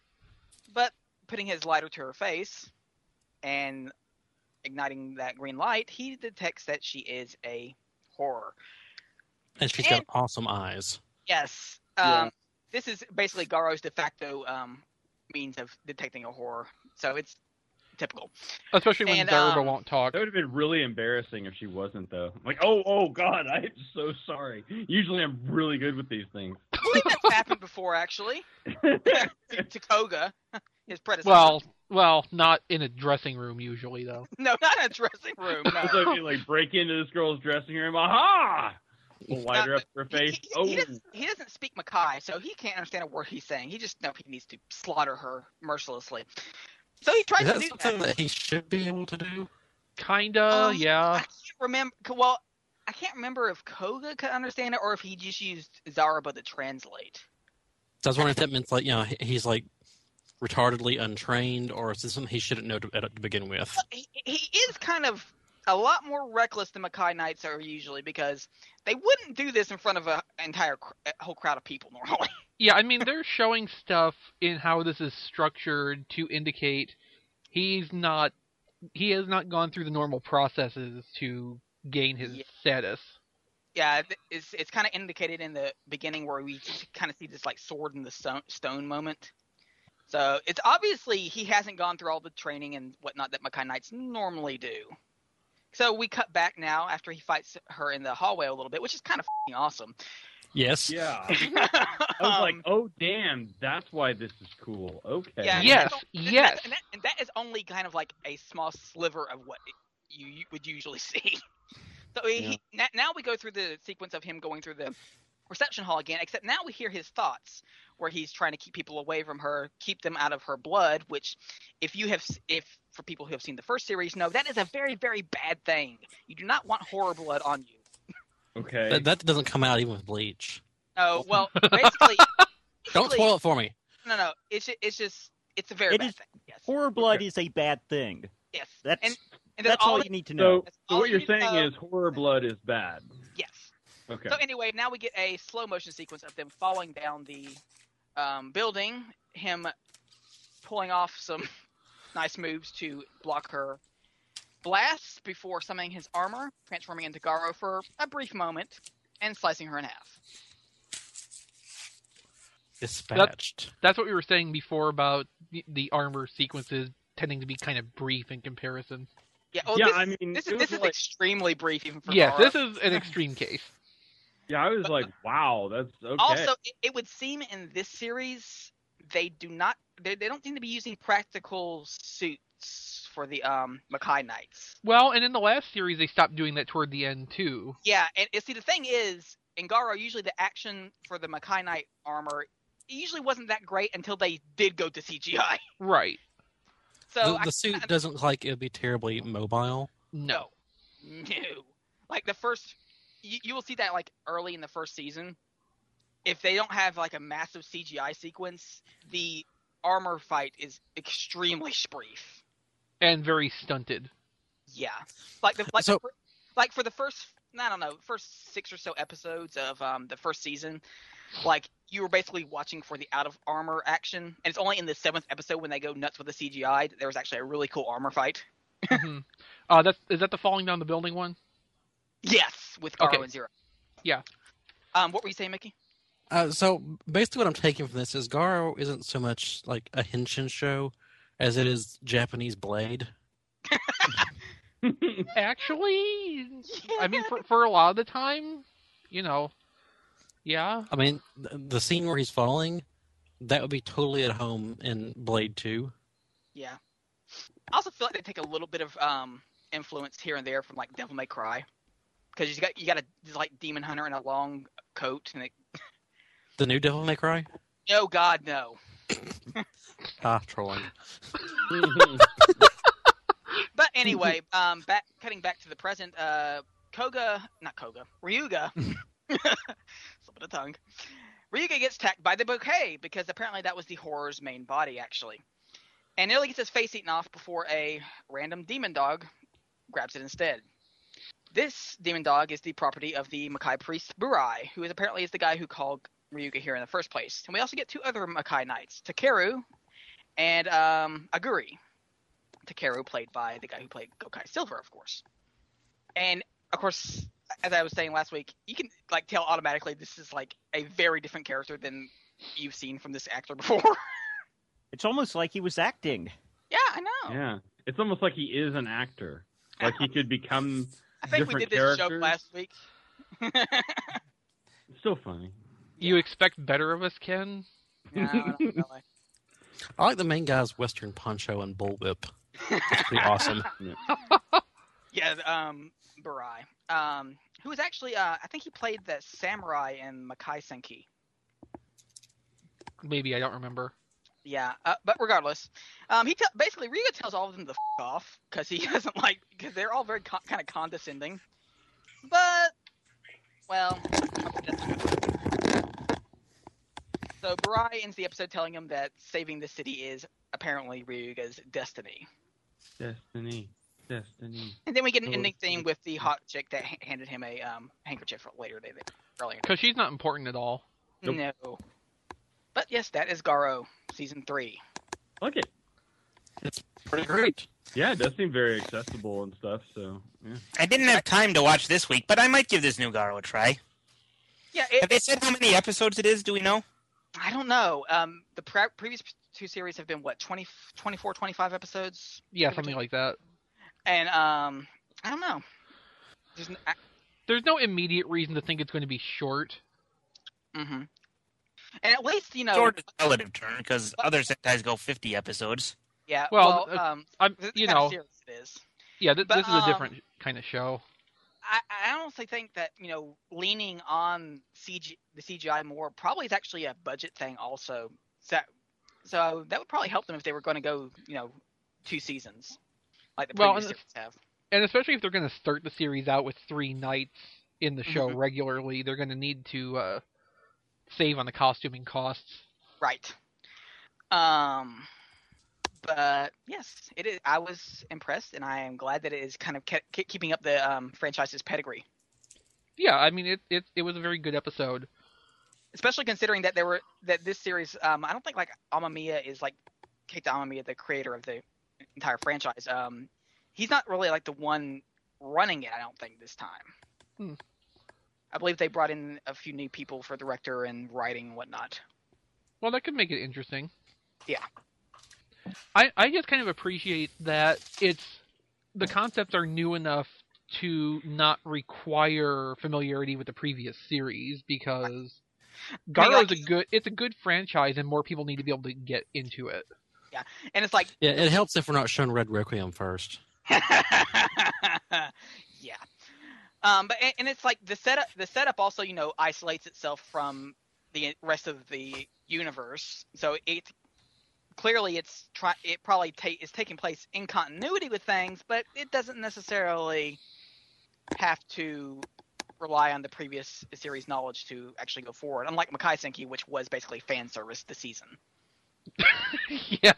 But putting his lighter to her face and igniting that green light, he detects that she is a horror. And she's got awesome eyes. Yes. Yeah. This is basically Garo's de facto means of detecting a horror. So it's typical. Especially when And, Darba won't talk. That would have been really embarrassing if she wasn't, though. Like, oh, God, I am so sorry. Usually I'm really good with these things. I believe that's happened before, actually. To Koga, his predecessor. Well, not in a dressing room usually though. No, not in a dressing room. No. So if you, like, break into this girl's dressing room, aha! We'll light her up her face. He doesn't speak Makai, so he can't understand a word he's saying. He just knows he needs to slaughter her mercilessly. So he tries Is to that do something that. that he should be able to do? Kinda, yeah. I can't remember. Well, I can't remember if Koga could understand it or if he just used Zaraba to translate. So I was wondering if that meant, like, you know, he's like retardedly untrained, or is this something he shouldn't know to begin with? He is kind of a lot more reckless than Makai Knights are usually, because they wouldn't do this in front of a whole crowd of people normally. Yeah, I mean they're showing stuff in how this is structured to indicate he has not gone through the normal processes to gain his status. Yeah, it's kind of indicated in the beginning where we kind of see this like sword in the stone moment. So it's obviously he hasn't gone through all the training and whatnot that Makai Knights normally do. So we cut back now after he fights her in the hallway a little bit, which is kind of f***ing awesome. Yes. Yeah. I was like, oh, damn, that's why this is cool. Okay. Yeah, Yes, and yes. And that is only kind of like a small sliver of what you would usually see. So now we go through the sequence of him going through the reception hall again, except now we hear his thoughts where he's trying to keep people away from her, keep them out of her blood, which if for people who have seen the first series know, that is a very, very bad thing. You do not want horror blood on you. Okay. That doesn't come out even with Bleach. Oh, well, basically... Don't spoil it for me. No, it's a very bad thing. Yes. Horror blood is a bad thing. Yes. That's And that's all you need to know. So what you're saying is horror blood is bad. Yes. Okay. So anyway, now we get a slow motion sequence of them falling down the building, him pulling off some nice moves to block her blasts before summoning his armor, transforming into Garo for a brief moment, and slicing her in half. Dispatched. That's what we were saying before about the armor sequences tending to be kind of brief in comparison. Yeah, this is like, extremely brief even for Yes, Garo. this is an extreme case. Yeah, I was like, wow, that's okay. Also, it would seem in this series they don't seem to be using practical suits for the Makai Knights. Well, and in the last series, they stopped doing that toward the end, too. Yeah, and see, the thing is, in Garo, usually the action for the Makai Knight armor usually wasn't that great until they did go to CGI. Right. So The suit doesn't look like it would be terribly mobile. No. Like the first, you will see that like early in the first season. If they don't have like a massive CGI sequence, the armor fight is extremely brief and very stunted. Yeah, like for the first, I don't know, first 6 or so episodes of the first season, like you were basically watching for the out of armor action, and it's only in the 7th episode when they go nuts with the CGI that there was actually a really cool armor fight. Mm-hmm. Is that the falling down the building one? Yes, with Garo and Zero. Yeah. What were you saying, Mickey? So basically what I'm taking from this is Garo isn't so much like a Henshin show as it is Japanese Blade. Actually, I mean, for a lot of the time, yeah. I mean, the scene where he's falling, that would be totally at home in Blade 2. Yeah. I also feel like they take a little bit of influence here and there from like Devil May Cry, because you got a like demon hunter in a long coat and The new Devil May Cry? Oh God, no. Trolling. But anyway, cutting back to the present, Ryuga, slip of the tongue. Ryuga gets attacked by the bouquet because apparently that was the horror's main body, actually. And nearly gets his face eaten off before a random demon dog grabs it instead. This demon dog is the property of the Makai priest Burai, who apparently is the guy who called Ryuga here in the first place. And we also get 2 other Makai Knights, Takeru and Aguri. Takeru played by the guy who played Gokai Silver, of course. And, of course, as I was saying last week, you can like tell automatically this is like a very different character than you've seen from this actor before. It's almost like he was acting. Yeah, I know. Yeah, it's almost like he is an actor. Like he could become I think we different did this characters. joke last week. It's still funny. You expect better of us, Ken? No, not really. I like the main guy's Western poncho and bullwhip. It's pretty awesome. Yeah, Burai. Who was actually, I think he played the samurai in Makai Senki. Maybe, I don't remember. Yeah, but regardless, basically Ryuga tells all of them to f*** off because he doesn't because they're all very kind of condescending. But, well, so Burai ends the episode telling him that saving the city is apparently Ryuga's destiny. Destiny. And then we get an ending theme with the hot chick that handed him a handkerchief earlier. Because she's not important at all. Nope. No. But yes, that is Garo, Season 3. I like it. It's pretty great. Yeah, it does seem very accessible and stuff, so, yeah. I didn't have time to watch this week, but I might give this new Garo a try. Yeah, Have they said how many episodes it is? Do we know? I don't know. The previous 2 series have been, 24, 25 episodes? Yeah, something like that. And, I don't know. There's no immediate reason to think it's going to be short. Mm-hmm. And at least, Short is a relative term, because other Sentais go 50 episodes. Yeah, well, this kind of series it is. Yeah, this is a different kind of show. I honestly think that, leaning on the CGI more probably is actually a budget thing also. So that would probably help them if they were going to go, 2 seasons, like the previous series have. And especially if they're going to start the series out with 3 nights in the show regularly, they're going to need to save on the costuming costs. Right. But yes, it is. I was impressed, and I am glad that it is kind of keeping up the franchise's pedigree. Yeah, I mean it was a very good episode, especially considering that this series. I don't think like Amamiya is like Keita Amamiya, the creator of the entire franchise. he's not really like the one running it. I don't think this time. I believe they brought in a few new people for director and writing and whatnot. Well, that could make it interesting. Yeah. I just kind of appreciate that the concepts are new enough to not require familiarity with the previous series, because Garo is a good franchise and more people need to be able to get into it. Yeah, and it's like it helps if we're not showing Red Requiem first. Yeah. But it's like the setup also, isolates itself from the rest of the universe. So it probably is taking place in continuity with things, but it doesn't necessarily have to rely on the previous series knowledge to actually go forward. Unlike Makai Senki, which was basically fan service this season. Yeah.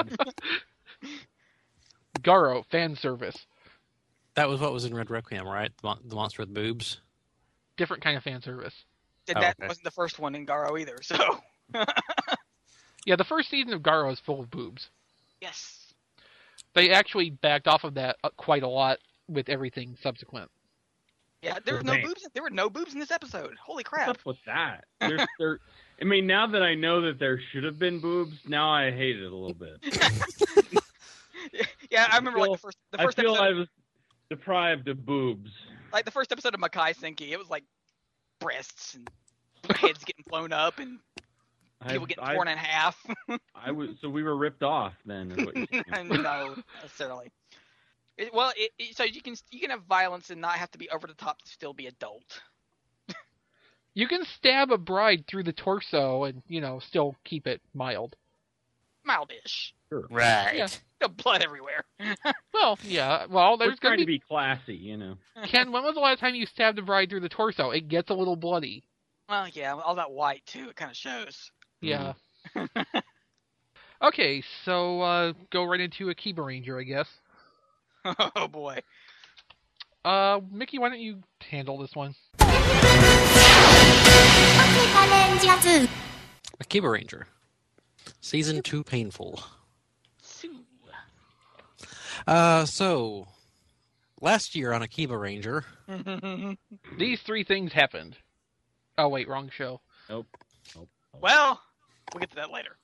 Garo, fan service. That was what was in Red Requiem, right? The monster with boobs? Different kind of fan service. That wasn't the first one in Garo either, so... Yeah, the first season of Garo is full of boobs. Yes. They actually backed off of that quite a lot with everything subsequent. Yeah, there were no boobs. There were no boobs in this episode. Holy crap! What's up with that? I mean, now that I know that there should have been boobs, now I hate it a little bit. Yeah, I remember the first I feel episode. I was deprived of boobs. Like the first episode of Makai Senki, it was like breasts and heads getting blown up and people getting torn in half. So we were ripped off then. Is what you're saying. No, not necessarily. So you can have violence and not have to be over the top to still be adult. You can stab a bride through the torso and still keep it mild. Mildish. Sure. Right. Yeah. No blood everywhere. Well, yeah. Well, We're there's trying going to be classy, Ken, when was the last time you stabbed a bride through the torso? It gets a little bloody. Well, yeah, all that white too. It kind of shows. Yeah. Okay, so go right into Akiba Ranger, I guess. Oh boy. Mickey, why don't you handle this one? Akiba Ranger. Season 2 Painful. So, last year on Akiba Ranger... These three things happened. Oh, wait, wrong show. Nope. Well, we'll get to that later.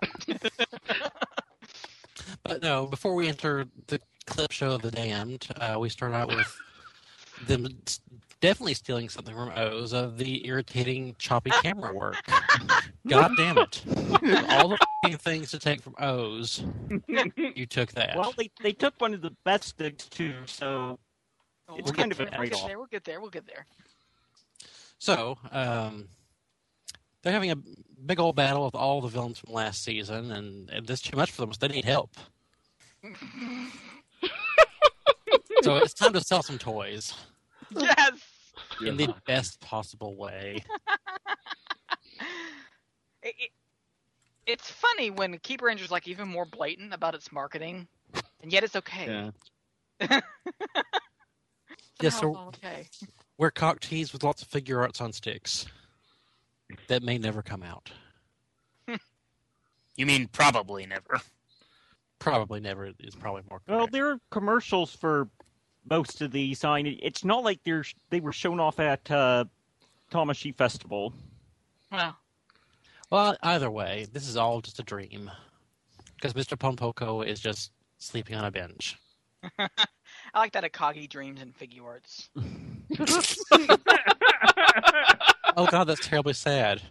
But no, before we enter the clip show of the damned, we start out with them definitely stealing something from O's of the irritating, choppy camera work. God damn it. All the f***ing things to take from O's, you took that. Well, they took one of the best things, too, so it's kind of a trade-off. We'll get there. So, they're having a big old battle with all the villains from last season, and this is too much for them, so they need help. So it's time to sell some toys. Yes! In the best possible way. It's funny when Keeper Ranger's like even more blatant about its marketing, and yet it's okay. Yeah. Yes, so okay. we're cock teased with lots of figure arts on sticks that may never come out. You mean probably never? Probably never is probably more correct. Well, there are commercials for most of these. It's not like they were shown off at Tamashi Festival. Well, either way, this is all just a dream. Because Mr. Pompoko is just sleeping on a bench. I like that Akagi dreams in figure arts. Oh god, that's terribly sad.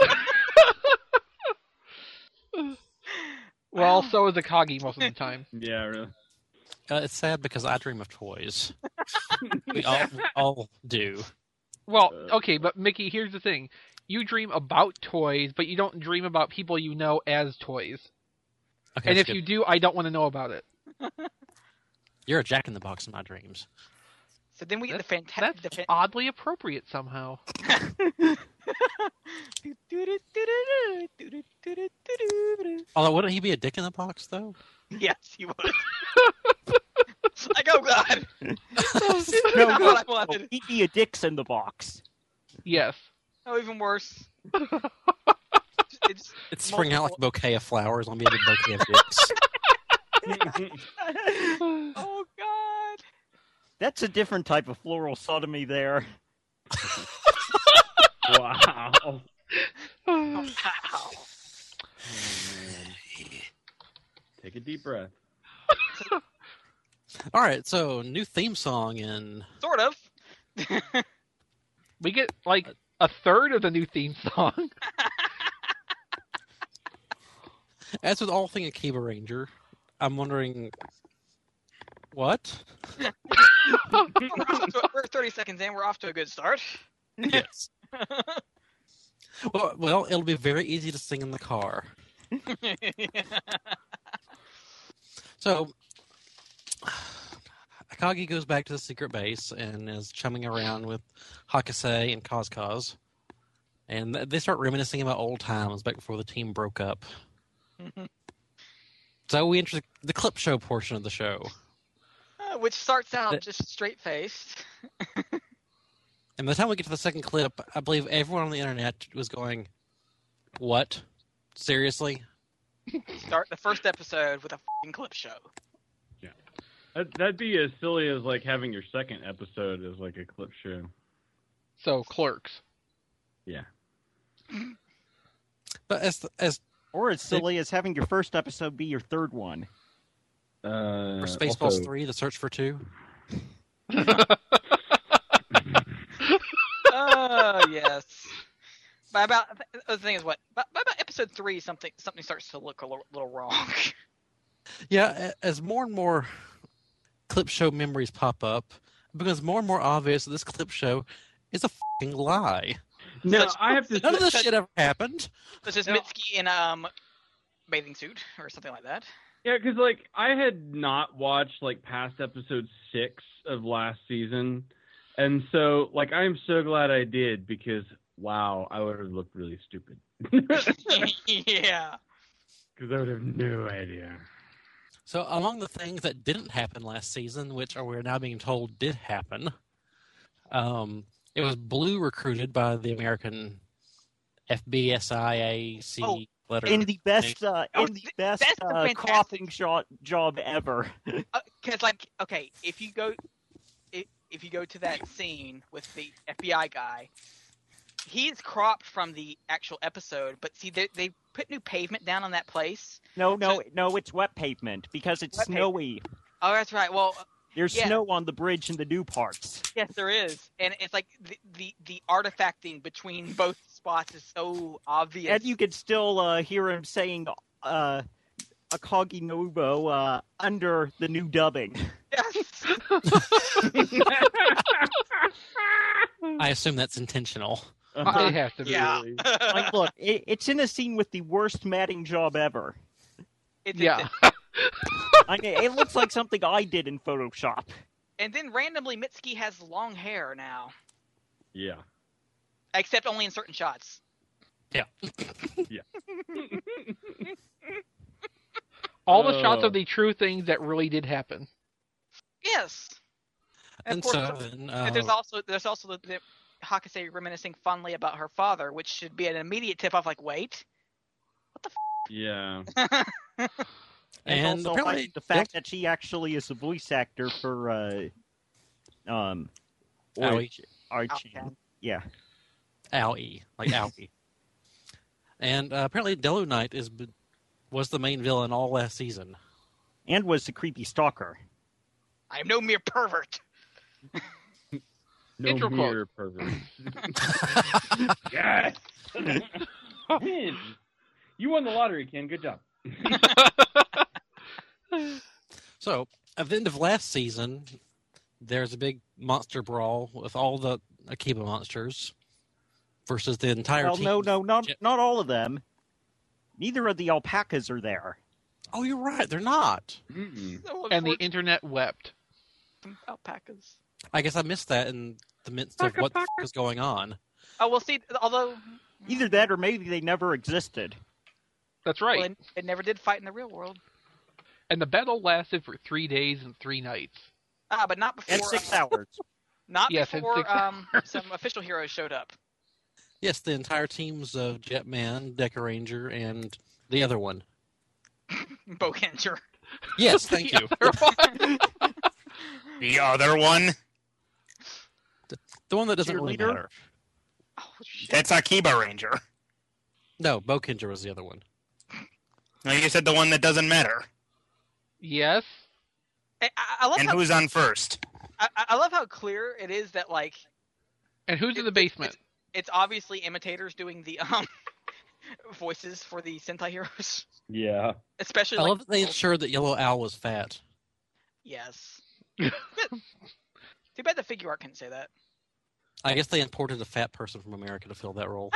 Well, so is Akagi most of the time. Yeah, really. It's sad because I dream of toys. We all do. Well, okay, but Mickey, here's the thing. You dream about toys, but you don't dream about people you know as toys. Okay, and if good. you do, I don't want to know about it. You're a Jack-in-the-Box in my dreams. So then we get That's the fantastic... oddly appropriate somehow. Although, wouldn't he be a dick in the box, though? Yes, he would. Like, oh god. No, Not what I wanted. he'd be a Dix in the box. Yes. Oh, even worse. It's springing out like a bouquet of flowers on me, a bouquet of dicks. Oh god. That's a different type of floral sodomy there. Wow. Wow. Take a deep breath. All right, so new theme song in. Sort of. We get like a third of the new theme song. As with all thing Akiba Ranger, I'm wondering what? We're 30 seconds in. We're off to a good start. Yes. Well, it'll be very easy to sing in the car. So, Akagi goes back to the secret base and is chumming around with Hakase and Kaz. And they start reminiscing about old times back before the team broke up. So we enter the clip show portion of the show. Which starts out just straight-faced. And by the time we get to the second clip, I believe everyone on the internet was going, "What? Seriously?" Start the first episode with a f***ing clip show. Yeah. That'd be as silly as like having your second episode as like a clip show. So, Clerks. Yeah. But as Or as silly as having your first episode be your third one. for Spaceballs 3, The Search for 2. Oh, yes. But the thing is, what? By about episode 3, something starts to look a little wrong. Yeah, as more and more clip show memories pop up, it becomes more and more obvious that this clip show is a f***ing lie. No, I have to. None of this shit ever happened. This is Mitsuki in bathing suit or something like that. Yeah, because like I had not watched like past episode 6 of last season, and so like I'm so glad I did because wow, I would have looked really stupid. Yeah. Because I would have no idea. So among the things that didn't happen last season, which we're now being told did happen, it was Blue recruited by the American FBSIAC letter. In the best, cropping job ever. Because okay, if you go to that scene with the FBI guy, he's cropped from the actual episode. But see, they put new pavement down on that place. No, it's wet pavement because it's snowy. Oh, that's right. Well, there's snow on the bridge in the new parts. Yes, there is, and it's like the artifacting between both spots is so obvious. And you could still hear him saying Akagi Nobuo under the new dubbing. Yes. I assume that's intentional. It has to be. Yeah. Like, look, it's in a scene with the worst matting job ever. Yeah. I mean, it looks like something I did in Photoshop. And then randomly, Mitsuki has long hair now. Yeah. Except only in certain shots. Yeah. Yeah. All the shots of the true things that really did happen. Yes. And of course, so then, there's also the Hakase reminiscing fondly about her father, which should be an immediate tip off. Like, wait, what the? Yeah. And also apparently the fact that she actually is a voice actor for Aoi. Archie. Yeah. Aoi, like Aoi. And apparently Delu Knight was the main villain all last season. And was the creepy stalker. I am no mere pervert. No Intro mere pervert. Yes. Win. You won the lottery, Ken. Good job. So, at the end of last season, there's a big monster brawl with all the Akiba monsters versus the entire team. No, not all of them. Neither of the alpacas are there. Oh, you're right. They're not. And the internet wept. Alpacas. I guess I missed that in the midst of what the f*** is going on. Oh, well, see, although... Either that or maybe they never existed. That's right. Well, it never did fight in the real world. And the battle lasted for 3 days and 3 nights. But not before... And 6 hours. Not Yes, and before 6 hours. some official heroes showed up. Yes, the entire teams of Jetman, Deca Ranger, and the other one. Bokenger. Yes, thank you. The other one? The one that doesn't really Cheerleader? matter. Oh, shit. That's Akiba Ranger. No, Bokenger was the other one. No, you said the one that doesn't matter. Yes. I love And how who's on first? I love how clear it is that like And who's in the basement? it's obviously imitators doing the voices for the Sentai heroes, Yeah. especially. I like, love that they ensured that Yellow Owl was fat. Yes. Too bad the figure art couldn't say that. I guess they imported a fat person from America to fill that role.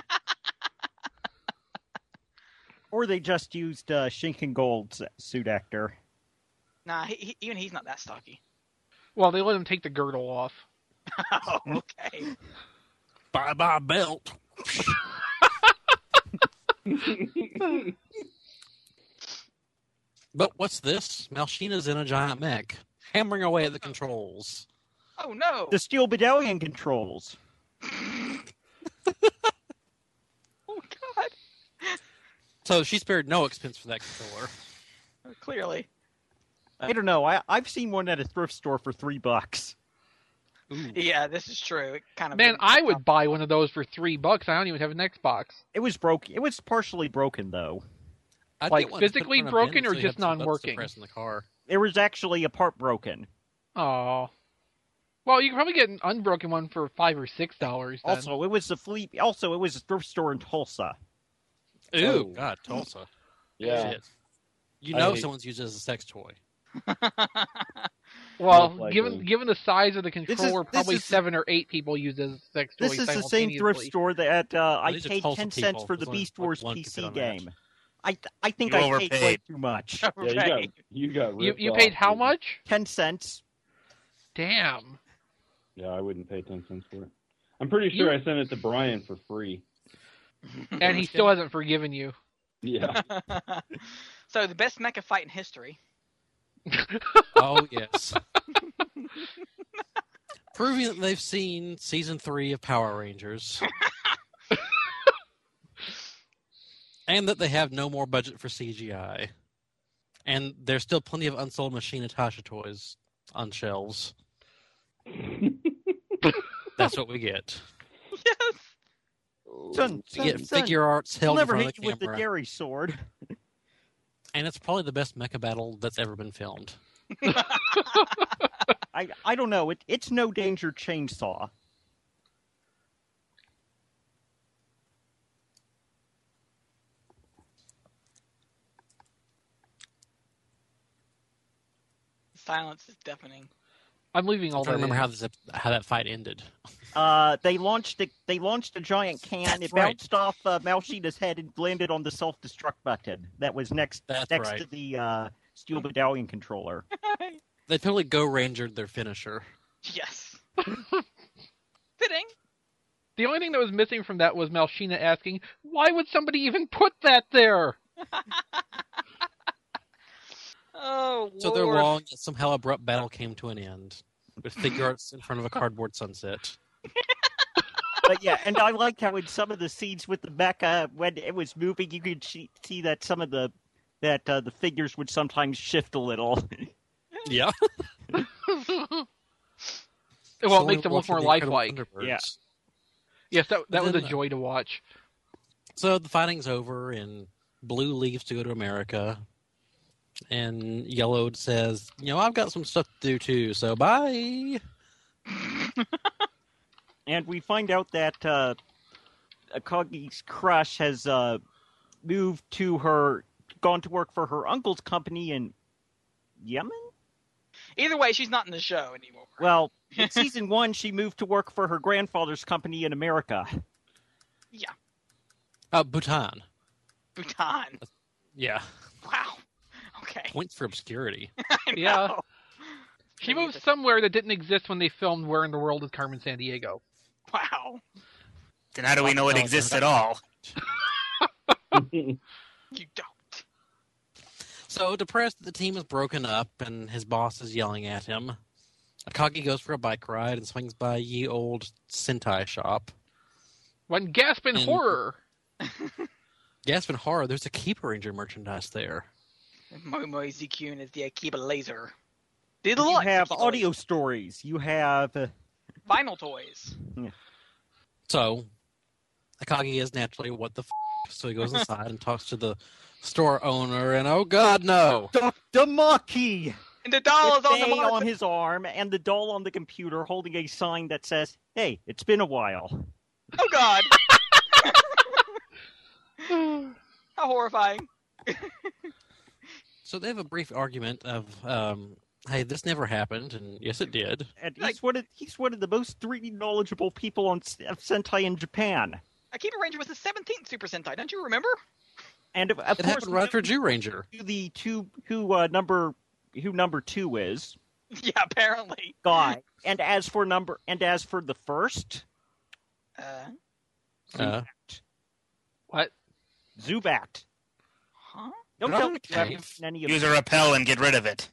Or they just used Shinken Gold's suit actor. Nah, even he's not that stocky. Well, they let him take the girdle off. Oh, okay. Bye-bye belt. But what's this? Malshina's in a giant mech, hammering away at the controls. Oh no! The Steel Battalion controls. Oh god! So she spared no expense for that controller. Clearly. I don't know. I've seen one at a thrift store for $3. Ooh. Yeah, this is true. It kind of. Man, I would buy one of those for $3. I don't even have an Xbox. It was broken. It was partially broken though. I'd Like, get one to put physically in front of broken Ben or so you just had some buttons to non-working? press in the car. There was actually a part broken. Oh. Well, you can probably get an unbroken one for $5 or $6. Then. Also, it was a flea. Also, it was a thrift store in Tulsa. Ooh, Oh. God, Tulsa. Yeah. Shit. You I know hate- someone's used it as a sex toy. Well, Most given likely. given the size of the controller, this probably is- 7 or 8 people use it as a sex toy This is the same thrift simultaneously. store that I these are paid Tulsa 10 cents people. for the There's only, Beast like, Wars one could fit PC on that. game. I think You I paid way overpaid. too much. Yeah, you got You ripped you off, paid how dude. much? 10 cents. Damn. Yeah, I wouldn't pay 10 cents for it. I'm pretty sure I sent it to Brian for free. And he still hasn't forgiven you. Yeah. So the best mecha fight in history. Oh, yes. Proving that they've seen Season 3 of Power Rangers. And that they have no more budget for CGI. And there's still plenty of unsold Machine Natasha toys on shelves. That's what we get. Yes. Son, We get son, figure arts I'll held in never front hit of you the with the camera. Gary sword. And it's probably the best mecha battle that's ever been filmed. I don't know. It's No Danger Chainsaw. Silence is deafening. I'm leaving all I'm trying to that remember in. how that fight ended. They launched a giant can. That's It right. bounced off Malshina's head and landed on the self-destruct button. That was next That's next right. to the Steel Battalion controller. They totally Go Rangered their finisher. Yes. Fitting. The only thing that was missing from that was Malshina asking, why would somebody even put that there? Oh, So their Lord. long yet somehow abrupt battle came to an end, with figure arts in front of a cardboard sunset. But yeah, and I liked how in some of the scenes with the mecha, when it was moving, you could see that some of the figures would sometimes shift a little. Yeah. Well, it makes them look more lifelike. Yeah. Yes, that was a Then, joy to watch. So the fighting's over, and Blue leaves to go to America. And Yellow says, I've got some stuff to do too, so bye. And we find out that Akagi's crush has gone to work for her uncle's company in Yemen? Either way, she's not in the show anymore. Well, in season 1, she moved to work for her grandfather's company in America. Yeah. Bhutan. Bhutan. Yeah. Wow. Okay. Points for obscurity. I Yeah. know. She moved somewhere that didn't exist when they filmed Where in the World is Carmen Sandiego. Wow. Then how do we know it exists at all? You don't. So, depressed that the team is broken up and his boss is yelling at him, Akagi goes for a bike ride and swings by ye old Sentai shop. When gasp in And- horror! Gasp in horror, there's a Keeper Ranger merchandise there. Momo Zikun is the Akiba laser. The You deluxe have Akiba audio toys. stories. You have Vinyl toys. So, Akagi is naturally what the so he goes inside and talks to the store owner, and oh god, no! Dr. Maki And the doll with is on the May monitor. on his arm, and the doll on the computer holding a sign that says, "Hey, it's been a while." Oh god. How horrifying. So they have a brief argument of, hey, this never happened, and yes, it did. And he's one of the most 3D knowledgeable people on Sentai in Japan. Akiba Ranger was the 17th Super Sentai, don't you remember? And of It course, happened right after Jew Ranger. the number 2 is Yeah, apparently. Guy. And as for the first, What? Zubat. Huh? Don't tell me you Okay. haven't seen any of Use a repel and get rid of it.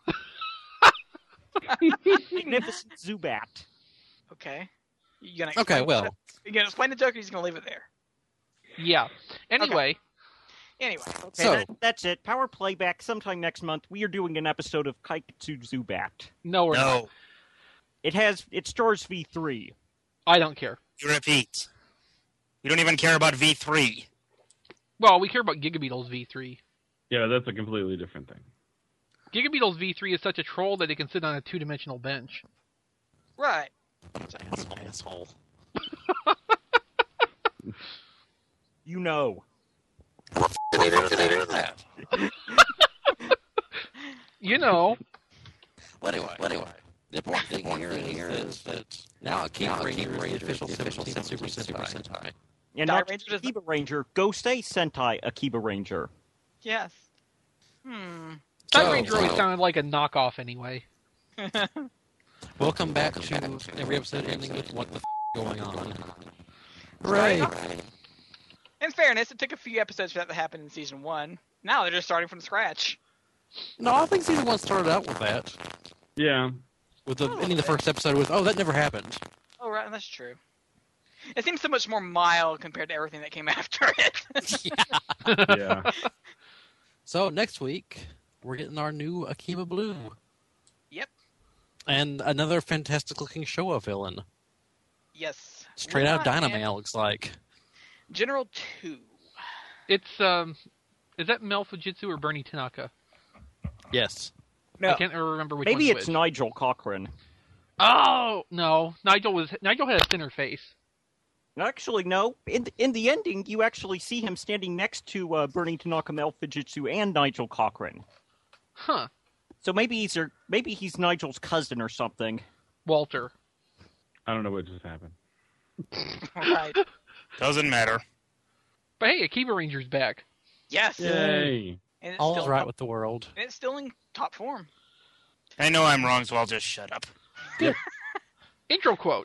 Magnificent Zubat. Okay. You gonna Okay, explain- well, You gonna explain the joke, or you just gonna leave it there? Yeah. Anyway, Anyway, Okay, So- that's it. Power playback sometime next month. We are doing an episode of Kaiketsu Zubat. no, we're not. No, It stars V3. I don't care. you repeat. We don't even care about V3. Well, we care about Gigabeetle's V3. Yeah, that's a completely different thing. Gigabeetle's V3 is such a troll that it can sit on a two-dimensional bench. right. asshole. You know. You know, Well, anyway. The important thing here is that now Akiba Ranger is the official 17th Super Sentai. And Dai not Ranger just does the- Akiba Ranger. Go stay Sentai Akiba Ranger. Yes. Time So- Ranger always sounded like a knockoff anyway. We'll come back to every episode ending with what the going on. Right. Hooray! In fairness, it took a few episodes for that to happen in season 1. Now they're just starting from scratch. No, I think season 1 started out with that. Yeah. With the ending the first episode with, oh, that never happened. Oh, right, that's true. It seems so much more mild compared to everything that came after it. Yeah. So next week, we're getting our new Akiba Blue. Yep. And another fantastic-looking Showa villain. Yes. Straight out Luna Dynamail, and looks like. General 2. It's is that Mel Fujitsu or Bernie Tanaka? Yes. I can't remember which Maybe one's it's which. Nigel Cochran. Oh no, Nigel had a thinner face. Actually, no. In the ending, you actually see him standing next to Bernie Tanaka, Mel Fujitsu, and Nigel Cochran. Huh. So maybe he's Nigel's cousin or something. Walter. I don't know what just happened. Right. Doesn't matter. But hey, Akiba Ranger's back. Yes. Yay. And it's All's still right top, with the world. and it's still in top form. I know I'm wrong, so I'll just shut up. Intro quote.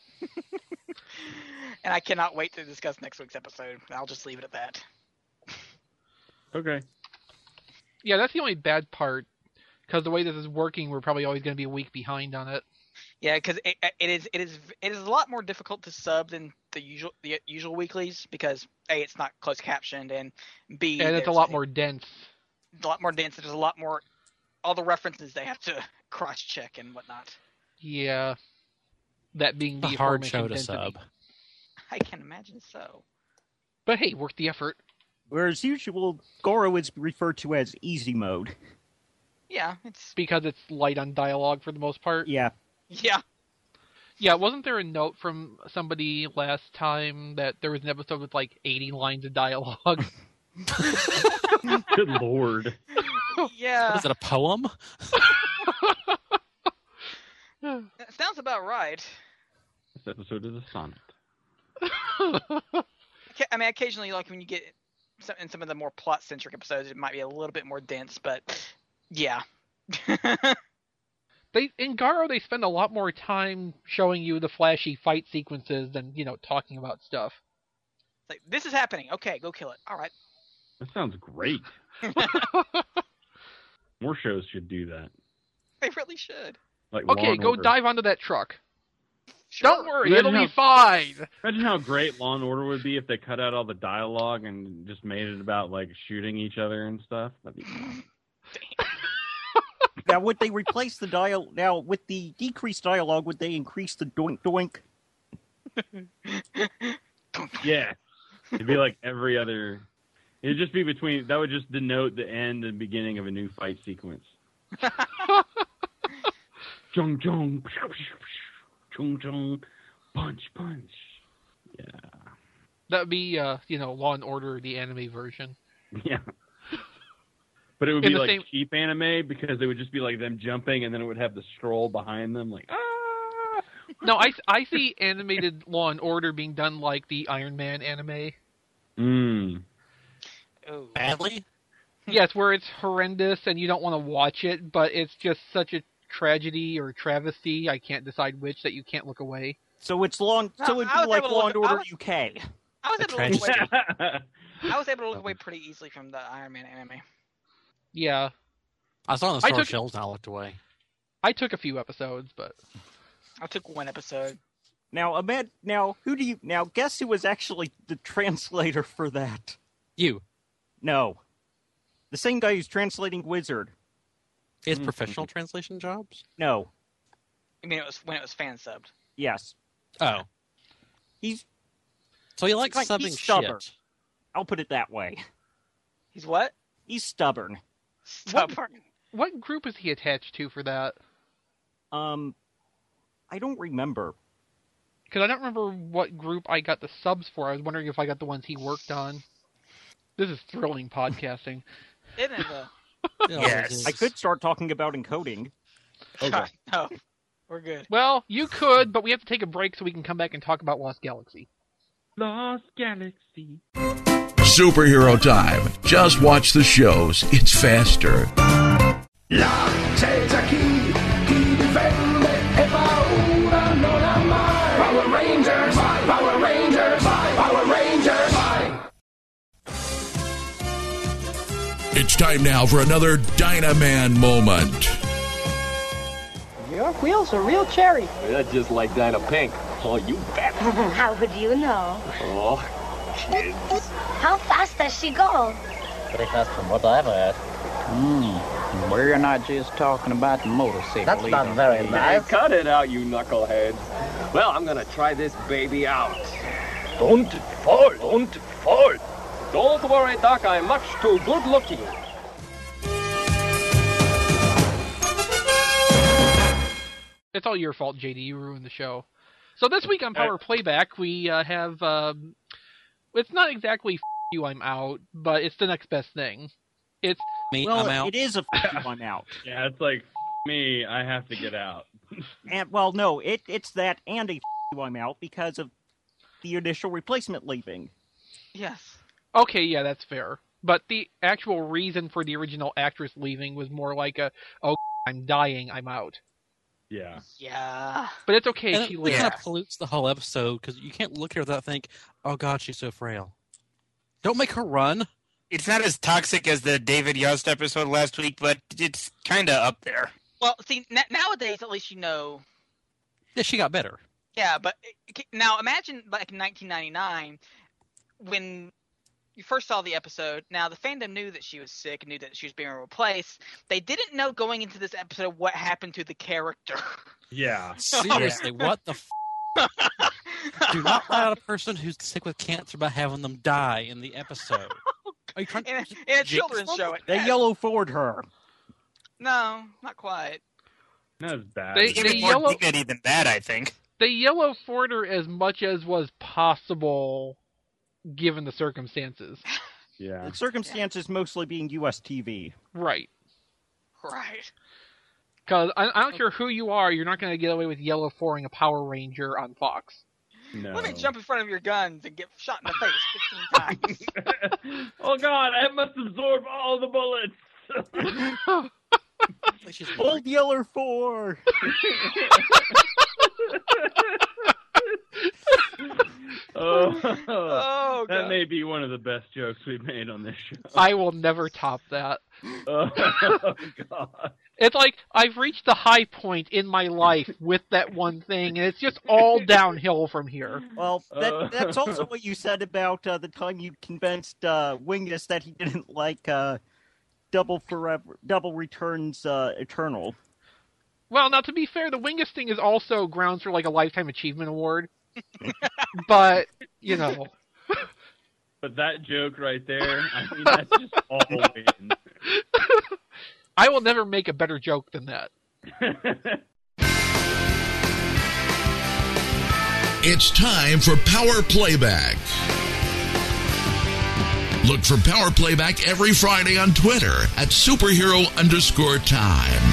And I cannot wait to discuss next week's episode. I'll just leave it at that. Okay. Yeah, that's the only bad part. Because the way this is working, we're probably always going to be a week behind on it. Yeah, because it is a lot more difficult to sub than the usual weeklies because A, it's not closed captioned, and B, And it's a there's lot more dense. a lot more dense. There's a lot more, all the references they have to cross check and whatnot. Yeah. That being It's the a hard show aforementioned to density. sub. I can imagine so. But hey, worth the effort. Whereas usual, Goro is referred to as easy mode. Yeah, it's Because it's light on dialogue for the most part. Yeah. yeah. Yeah, wasn't there a note from somebody last time that there was an episode with like 80 lines of dialogue? Good lord. Yeah. Is it a poem? That sounds about right. This episode is a sonnet. I mean, occasionally, like when you get in some of the more plot-centric episodes, it might be a little bit more dense, but yeah. In Garo, they spend a lot more time showing you the flashy fight sequences than, talking about stuff. Like, this is happening. Okay, go kill it. All right. That sounds great. More shows should do that. They really should. Like Law Okay, and go Order. dive onto that truck. Sure. Don't worry, Imagine it'll be how- fine. Imagine how great Law and Order would be if they cut out all the dialogue and just made it about like shooting each other and stuff. That'd be Now, would they replace the dial? Now, with the decreased dialogue, would they increase the doink doink? Yeah. It'd be like every other. It'd just be between. That would just denote the end and beginning of a new fight sequence. Chung chung, chung chung, punch punch. Yeah. That'd be, Law and Order, the anime version. Yeah. But it would be the like same- cheap anime because it would just be like them jumping and then it would have the scroll behind them like ah. No, I see animated Law and Order being done like the Iron Man anime. Oh. Badly? Yes, where it's horrendous and you don't want to watch it, but it's just such a tragedy or travesty, I can't decide which, that you can't look away. So it's long. So it'd I be was like able to Law and look- I Order was- UK. I was able to look tragedy. away. I was able to look away pretty easily from the Iron Man anime. Yeah, I saw it on the I store took- shelves and I looked away. I took a few episodes, but I took one episode. Now, Ahmed. Now, guess who was actually the translator for that? You. No, the same guy who's translating Wizard. His professional translation jobs? No. I mean, it was when it was fan subbed. Yes. Oh. He's. So he likes He's subbing stubborn. shit. I'll put it that way. He's what? He's stubborn. Stubborn. what group is he attached to for that? I don't remember. Because I don't remember what group I got the subs for. I was wondering if I got the ones he worked on. This is thrilling podcasting. Isn't it? Though? Yes. I could start talking about encoding. Okay. No, we're good. Well, you could, but we have to take a break so we can come back and talk about Lost Galaxy. Lost Galaxy. Superhero time. Just watch the shows. It's faster. La senza chi difende e paura non ha mai. Power Rangers, Power Rangers, Power Rangers. It's time now for another Dynaman moment. Your wheels are real cherry. That's just like Dinah Pink. Oh, you bet. How would you know? Oh, kids. How fast does she go? Pretty fast from what I've heard. We're not just talking about the motorcycle. That's not very nice. Cut it out, you knuckleheads. Well, I'm gonna try this baby out. Don't fall, don't fall. Don't worry, Doc, I'm much too good looking. It's all your fault, JD. You ruined the show. So this week on Power Playback, we have... it's not exactly you, I'm out, but it's the next best thing. It's... Me, Well, I'm out. it is a I'm out. Yeah, it's like me. I have to get out. And well, no, it's that and a I'm out because of the initial replacement leaving. Yes. Okay, yeah, that's fair. But the actual reason for the original actress leaving was more like I'm dying, I'm out. Yeah. Yeah. But it's okay, And she it lives. kind of pollutes the whole episode because you can't look at her without think, oh god, she's so frail. Don't make her run. It's not as toxic as the David Yost episode last week, but it's kind of up there. Well, see, nowadays at least you know. Yeah, she got better. Yeah, but now imagine back in 1999 when you first saw the episode. Now the fandom knew that she was sick and knew that she was being replaced. They didn't know going into this episode what happened to the character. Yeah. Seriously, what the Do not let out a person who's sick with cancer by having them die in the episode. Are you trying in a jinx children's them? show. They yellow forward her. No, not quite. Not as bad. They Even more yellow- dignity than that, I think. They yellow forward her as much as was possible given the circumstances. Yeah. The circumstances mostly being U.S. TV. Right. Right. Because I don't care who you are, you're not going to get away with yellow forwarding a Power Ranger on Fox. No. Let me jump in front of your guns and get shot in the face 15 times. Oh God, I must absorb all the bullets. Old Yeller 4. Oh, that God. may be one of the best jokes we've made on this show. I will never top that. Oh God. It's like I've reached the high point in my life with that one thing, and it's just all downhill from here. Well, that's also what you said about the time you convinced Wingus that he didn't like Double Returns Eternal. Well, now to be fair, the Wingus thing is also grounds for like a Lifetime Achievement Award. But, you know. But that joke right there, I mean, that's just all wins. I will never make a better joke than that. It's time for Power Playback. Look for Power Playback every Friday on Twitter at superhero_time.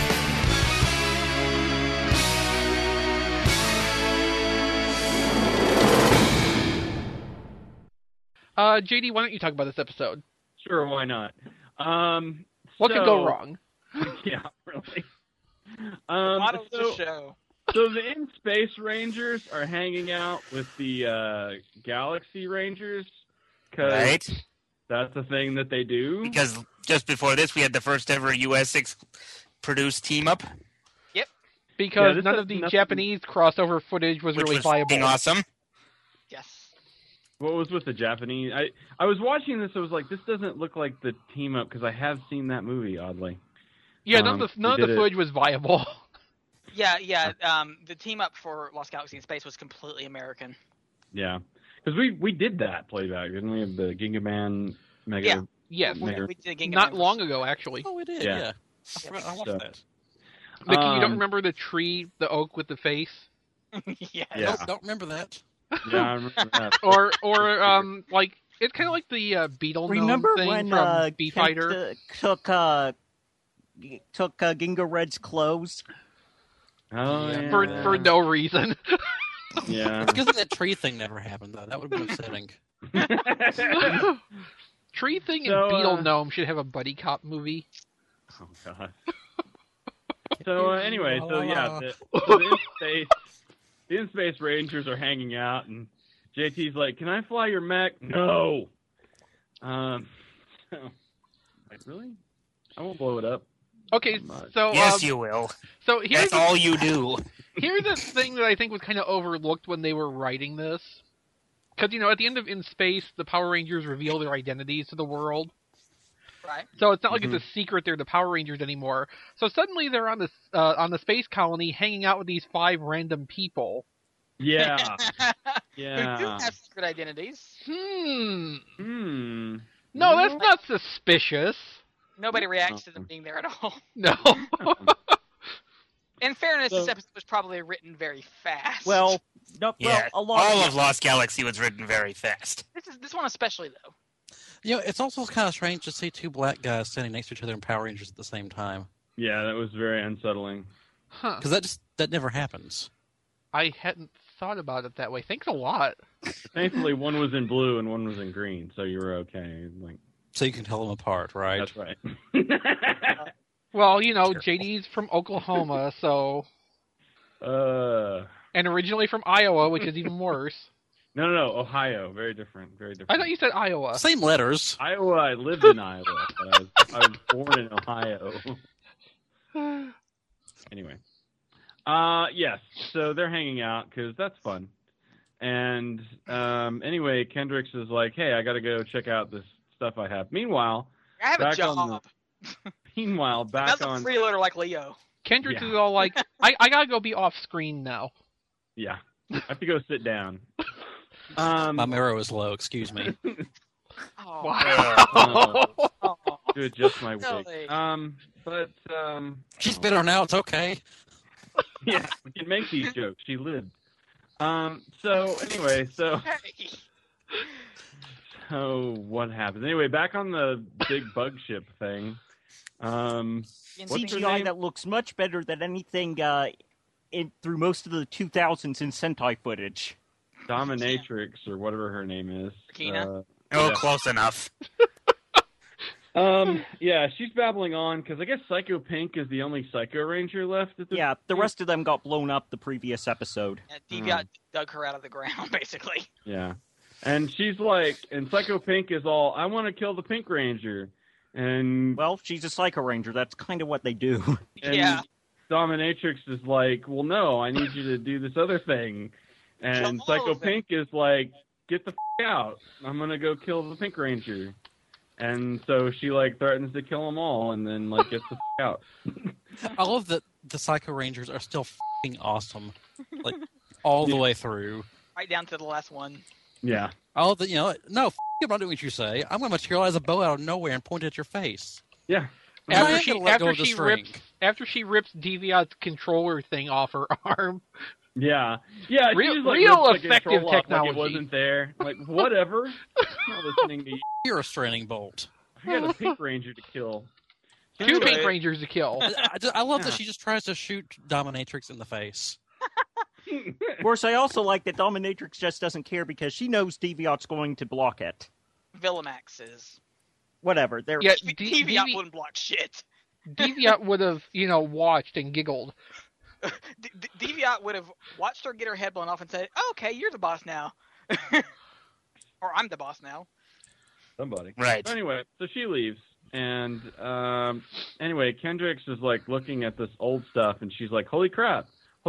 JD, why don't you talk about this episode? Sure, why not? What could go wrong? Yeah, really. Models to show. So the In-Space Rangers are hanging out with the Galaxy Rangers. Right. That's a thing that they do. Because just before this, we had the first ever US6 produced team-up. Yep. Because none of the Japanese crossover footage was really viable. Awesome. Yes. What was with the Japanese? I was watching this. I was like, this doesn't look like the team-up because I have seen that movie, oddly. Yeah, none of the footage was viable. Yeah. The team up for Lost Galaxy in Space was completely American. Yeah, because we did that playback, didn't we? Have the Ginga Man Mega. Yeah. Yes. We did Ginga Not Man long ago, actually. Oh, we did. Yeah. I watched that. Mickey, you don't remember the tree, the oak with the face? Yeah. Nope, don't remember that. Yeah, I remember that. or like it's kind of like the beetle gnome thing when from B-Fighter. Kenta took Ginga Red's clothes? Oh, yeah. For no reason. Yeah. Because that tree thing never happened, though. That would have been upsetting. Tree thing So, and beetle gnome should have a buddy cop movie. Oh god. So anyway, the In-Space Rangers are hanging out, and JT's like, "Can I fly your mech?" No. Like really? I won't blow it up. Okay, so yes, you will. So here's That's all you do. Here's the thing that I think was kind of overlooked when they were writing this, because at the end of In Space, the Power Rangers reveal their identities to the world. Right. So it's not like it's a secret they're the Power Rangers anymore. So suddenly they're on the space colony hanging out with these 5 random people. Yeah. Who do have secret identities. No, that's not suspicious. Nobody reacts to them being there at all. No. In fairness, this episode was probably written very fast. Well, all of Lost Galaxy was written very fast. This one especially, though. It's also kind of strange to see 2 black guys standing next to each other in Power Rangers at the same time. Yeah, that was very unsettling. Huh. Because that never happens. I hadn't thought about it that way. Thanks a lot. Thankfully, one was in blue and one was in green, so you were okay. So you can tell them apart, right? That's right. Well, JD's from Oklahoma, so... And originally from Iowa, which is even worse. No, Ohio. Very different. Very different. I thought you said Iowa. Same letters. Iowa, I lived in Iowa, but I was born in Ohio. Anyway. Yes, so they're hanging out, because that's fun. And anyway, Kendricks is like, hey, I got to go check out this stuff I have. Meanwhile... I have a job. Meanwhile, That's a freeloader like Leo. Kendricks is all like, I gotta go be off screen now. Yeah. I have to go sit down. My mirror is low, excuse me. Wow. To adjust my wig. Really? She's bitter now, it's okay. Yeah, we can make these jokes. She lived. So anyway, so what happens? Anyway, back on the big bug ship thing. CGI that looks much better than anything through most of the 2000s in Sentai footage. Dominatrix, or whatever her name is. Close enough. Yeah, she's babbling on, because I guess Psycho Pink is the only Psycho Ranger left at this point. The rest of them got blown up the previous episode. Yeah, Deviant dug her out of the ground, basically. Yeah. And she's like, and Psycho Pink is all, I want to kill the Pink Ranger. And well, she's a Psycho Ranger. That's kind of what they do. And Dominatrix is like, well, no, I need you to do this other thing. And Psycho Pink is like, get the out. I'm going to go kill the Pink Ranger. And so she like threatens to kill them all, and then like gets the out. I love that the Psycho Rangers are still f***ing awesome, like all the way through. Right down to the last one. Yeah. I love that. No, f*** you, I'm not doing what you say. I'm going to materialize a bow out of nowhere and point it at your face. Yeah. After she rips Deviat's controller thing off her arm. Yeah. Real effective technology. Like it wasn't there. Like whatever. I'm not listening to you. You're a straining bolt. I got a Pink Ranger to kill. Two Pink Rangers to kill. I love that she just tries to shoot Dominatrix in the face. Of course, I also like that Dominatrix just doesn't care because she knows Deviat's going to block it. Villamax is. Whatever. Deviat wouldn't block shit. Deviat would have, watched and giggled. Deviat would have watched her get her head blown off and said, "Okay, you're the boss now," or "I'm the boss now." Somebody. Right. So anyway, so she leaves, and anyway, Kendrix is like looking at this old stuff, and she's like, "Holy crap!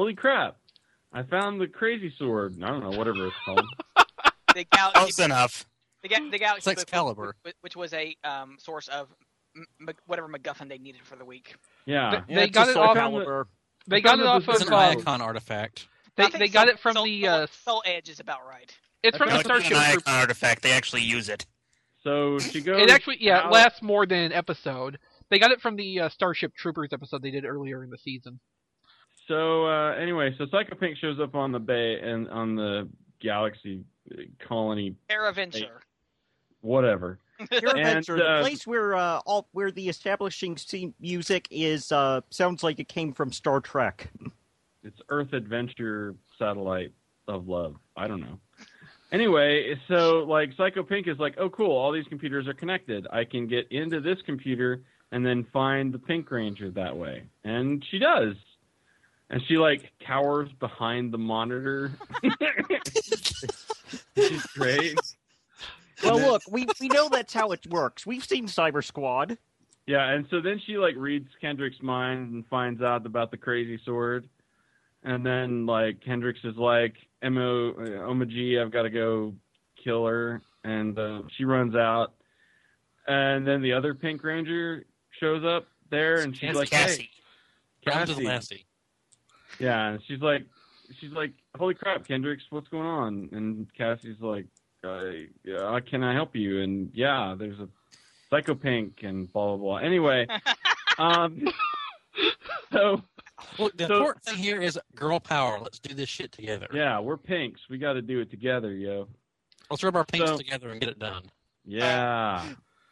I found the crazy sword." I don't know, whatever it's called. Close enough. The Galaxy It's Excalibur, which was a source of whatever MacGuffin they needed for the week. Yeah, They got it off. They got it off of It's an Iacon artifact. They got it from the Soul Edge is about right. It's from the Starship Troopers. Troopers. Artifact. They actually use it. So she goes. It actually, it lasts more than an episode. They got it from the Starship Troopers episode they did earlier in the season. So anyway, so Psycho Pink shows up on the bay and on the Galaxy colony. AirAventure. Whatever. AirAventure, the place where the establishing scene music is sounds like it came from Star Trek. It's Earth Adventure Satellite of Love. I don't know. Anyway, so like Psycho Pink is like, oh cool, all these computers are connected. I can get into this computer and then find the Pink Ranger that way. And she does. And she like cowers behind the monitor. She's great. Well, look, we know that's how it works. We've seen Cyber Squad. Yeah, and so then she like reads Kendrick's mind and finds out about the crazy sword. And then like Kendricks is like, Omagi, I've got to go kill her. And she runs out. And then the other Pink Ranger shows up there, and she's like, Cassie. Down to the Lassie. Yeah, and she's like, holy crap, Kendricks, what's going on? And Cassie's like, can I help you? And yeah, there's a Psycho Pink and blah, blah, blah. Anyway, so... Look, the important thing here is girl power. Let's do this shit together. Yeah, we're pinks. We got to do it together, yo. Let's rub our pinks together and get it done. Yeah.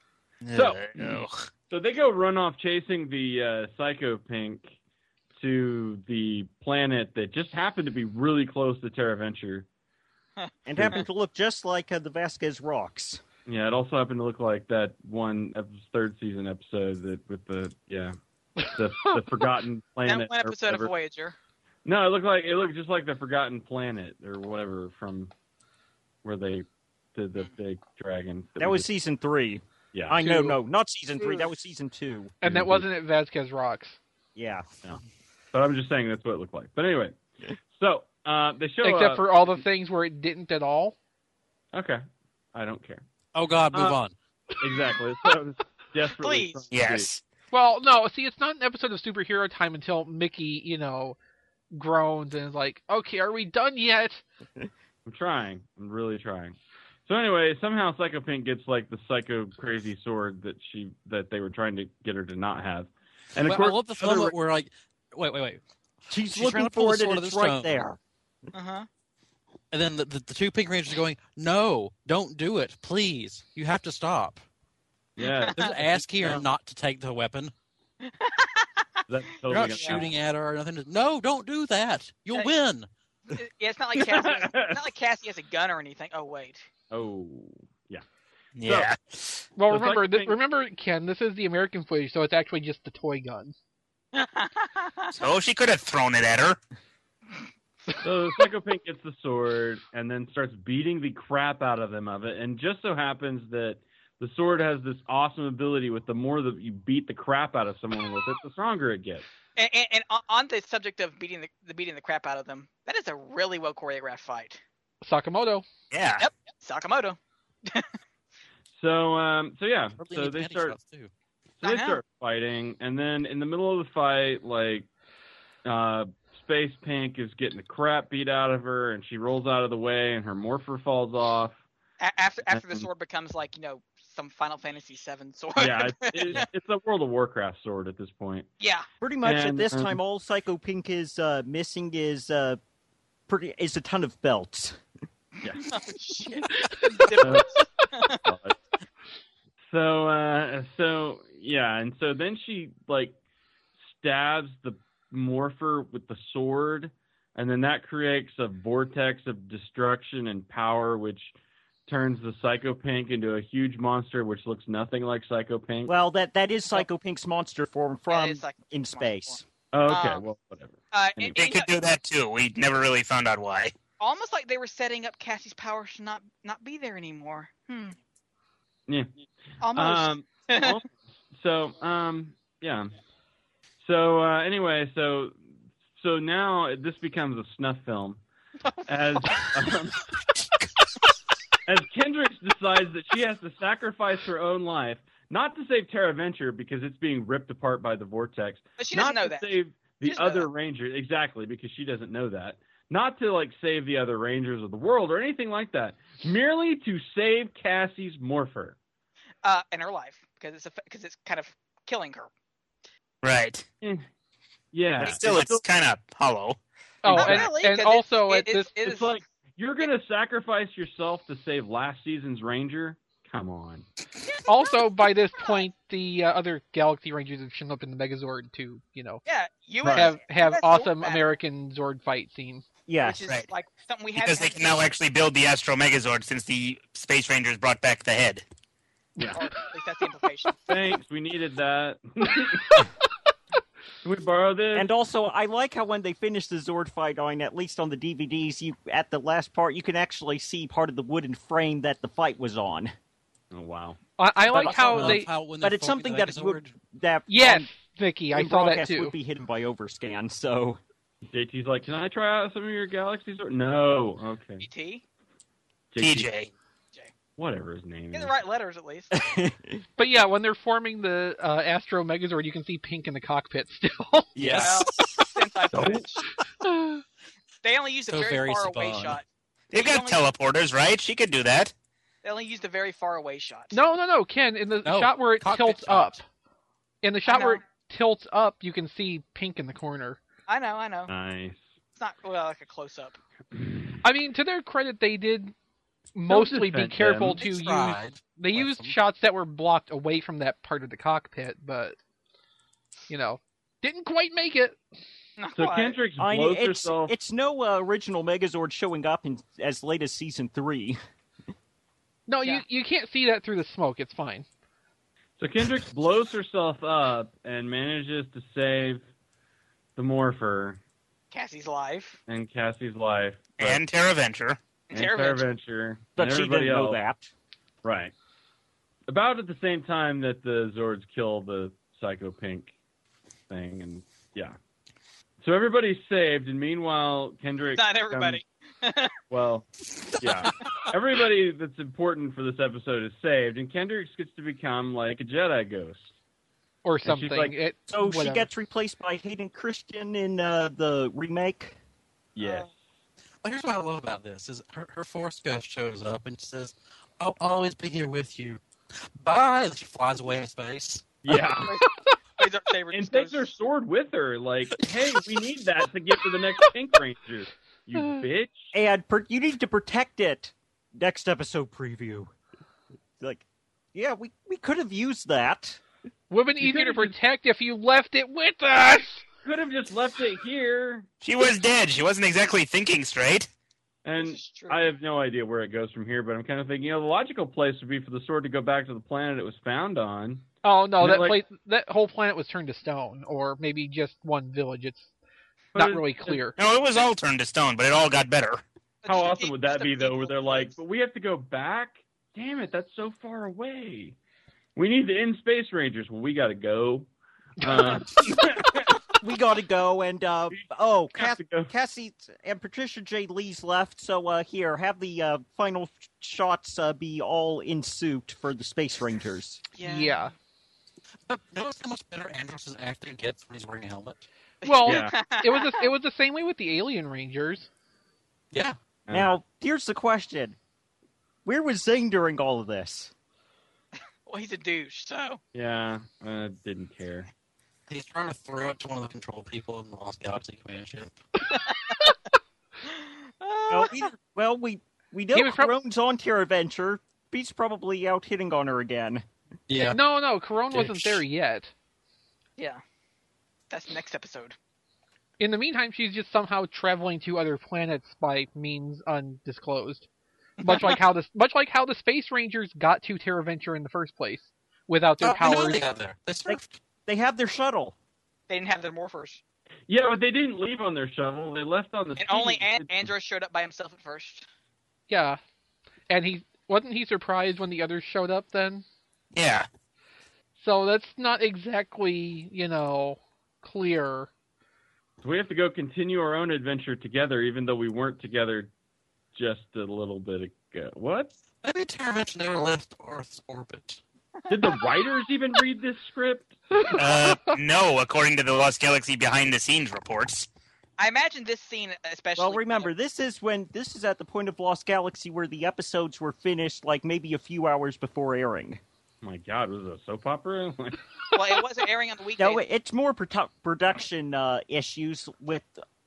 So they go run off chasing the Psycho Pink to the planet that just happened to be really close to TerraVenture. And happened to look just like the Vasquez Rocks. Yeah, it also happened to look like that one third season episode that with the Forgotten Planet. That one episode of Voyager. No, it looked just like the Forgotten Planet or whatever from where they did the big dragon. That was season 3. Yeah. No, not season 3. That was season 2. And that wasn't at Vasquez Rocks. Yeah. No. But I'm just saying that's what it looked like. But anyway, so they show except for all the things where it didn't at all. Okay, I don't care. Oh God, move on. Exactly. So desperately. Please. Yes. Well, no. See, it's not an episode of Superhero Time until Mickey, groans and is like, "Okay, are we done yet?" I'm trying. I'm really trying. So anyway, somehow Psycho Pink gets like the psycho crazy sword that they were trying to get her to not have. And of course, I love the moment where like, wait. She's trying looking to pull for the it, sword and of it's the right stone. there. Uh-huh. And then the two Pink Rangers are going, "No, don't do it, please. You have to stop." Yeah. Just ask here not to take the weapon. That's They're not shooting at her or nothing. No, don't do that. You'll win. Yeah, it's not like Cassie has a gun or anything. Oh wait. Oh, yeah. Yeah. Well, remember, Ken, this is the American footage, so it's actually just the toy gun. So she could have thrown it at her. So Psycho Pink gets the sword and then starts beating the crap out of them of it. And just so happens that the sword has this awesome ability with the more that you beat the crap out of someone with it, the stronger it gets. And on the subject of beating the crap out of them, that is a really well choreographed fight. Sakamoto. Yeah. Yep, Sakamoto. So yeah. Probably So need they panty start. shots, too. So they start fighting, and then in the middle of the fight, like, Space Pink is getting the crap beat out of her, and she rolls out of the way, and her morpher falls off. After the sword becomes like, some Final Fantasy VII sword. Yeah, it's a World of Warcraft sword at this point. Yeah. Pretty much at And, this time, all Psycho Pink is missing is a ton of belts. Yeah. Oh, shit. So yeah, and so then she like stabs the morpher with the sword, and then that creates a vortex of destruction and power, which turns the Psycho Pink into a huge monster, which looks nothing like Psycho Pink. Well, that is Psycho Pink's monster form from it's like In Space. Oh, okay, well, whatever. Anyway. They could do that too. We never really found out why. Almost like they were setting up Cassie's power to not be there anymore. Yeah. Almost. So yeah. So anyway, so now this becomes a snuff film as as Kendricks decides that she has to sacrifice her own life, not to save Terra Venture because it's being ripped apart by the vortex. But she doesn't not know to that. save the other Rangers, exactly, because she doesn't know that. Not to like save the other Rangers of the world or anything like that. Merely to save Cassie's morpher. And her life, because it's kind of killing her. Right. Yeah. But still, it's kind of hollow. Oh, Not and, really, and 'cause also it at this, It's like, you're going to sacrifice yourself to save last season's Ranger? Come on. also by this point, the other Galaxy Rangers have shown up in the Megazord to, Yeah, have US awesome Sword American Zord fight scene. Yes. Which is like something we Because haven't they can now actually build the Astro Megazord since the Space Rangers brought back the head. Yeah. Or at least that's the implication. Thanks, we needed that. Can we borrow this? And also, I like how when they finish the Zord fight, at least on the DVDs, you at the last part, you can actually see part of the wooden frame that the fight was on. Oh wow! I like how they. But it's something that Yes, Vicky, I in saw that broadcast too. would be hidden by overscan. So JT's like, can I try out some of your Galaxy Zord? No. Okay. GT? TJ. Whatever his name Get is. the right letters at least. But yeah, when they're forming the Astro Megazord, you can see Pink in the cockpit still. Yes. They only used a So very very far away Spawn. shot. They've got teleporters, right? She could do that. They only used a very far away shot. No, Ken. In the No, shot where it cockpit tilts shot. up, in the shot know. where it tilts up, you can see Pink in the corner. I know. Nice. It's not like a close up. I mean, to their credit, they did mostly be defend careful them. to They use. tried. They Bless used them. shots that were blocked away from that part of the cockpit, but didn't quite make it. So Kendricks I blows mean, herself. it's no original Megazord showing up in as late as season 3. No, Yeah. you can't see that through the smoke. It's fine. So Kendricks blows herself up and manages to save the morpher Cassie's life. and Cassie's life. And Terra Venture. And Terra Terra Venture. Venture. But and she everybody didn't know else. that. Right. About at the same time that the Zords kill the Psycho Pink thing, and yeah. So everybody's saved, and meanwhile, Kendrick. Not everybody. Well, yeah. Everybody that's important for this episode is saved, and Kendricks gets to become like a Jedi ghost. Or And she's something. like- So she Whatever. gets replaced by Hayden Christian in the remake. Yes. Well, here's what I love about this: is her Force Ghost shows up and says, "I'll always be here with you." Bye. And she flies away in space. Yeah. Saber And just takes goes, her sword with her. Like, hey, we need that to get to the next Pink Ranger. You bitch. And you need to protect it. Next episode preview. Like, yeah, we could have used that. Would have been You easier to could've protect if you left it with us. Could have just left it here. She was dead. She wasn't exactly thinking straight. And This is true. I have no idea where it goes from here, but I'm kind of thinking, the logical place would be for the sword to go back to the planet it was found on. Oh no, And that like- that whole planet was turned to stone, or maybe just one village. It's But not it- really clear. No, it was all turned to stone, but it all got better. How awesome would that be, though, where they're like, but we have to go back? Damn it, that's so far away. We need the in-space rangers. Well, we got to go. we gotta go, and Cassie and Patricia J. Lee's left, so here, have the final shots be all in suit for the Space Rangers. Yeah. But notice how much better Andros' acting gets when he's wearing a helmet. Well, Yeah. it was the same way with the Alien Rangers. Yeah. Now, here's the question. Where was Zing during all of this? Well, he's a douche, so. Yeah, didn't care. He's trying to throw it to one of the control people in the Lost Galaxy command ship. Well, we know Caron's on Terra Venture. He's probably out hitting on her again. Yeah. No, Caron wasn't there yet. Yeah. That's next episode. In the meantime, she's just somehow traveling to other planets by means undisclosed. Much like how the Space Rangers got to Terra Venture in the first place without their powers. They have their shuttle. They didn't have their morphers. Yeah, but they didn't leave on their shuttle. They left on the And only Andros showed up by himself at first. Yeah. And wasn't he surprised when the others showed up then? Yeah. So that's not exactly, clear. So we have to go continue our own adventure together, even though we weren't together just a little bit ago. What? Maybe Terra Venture never left Earth's orbit. Did the writers even read this script? No, according to the Lost Galaxy behind-the-scenes reports. I imagine this scene especially... Well, remember, this is at the point of Lost Galaxy where the episodes were finished, like, maybe a few hours before airing. Oh my God, was it a soap opera? Well, it wasn't airing on the weekdays. No, it's more production issues with,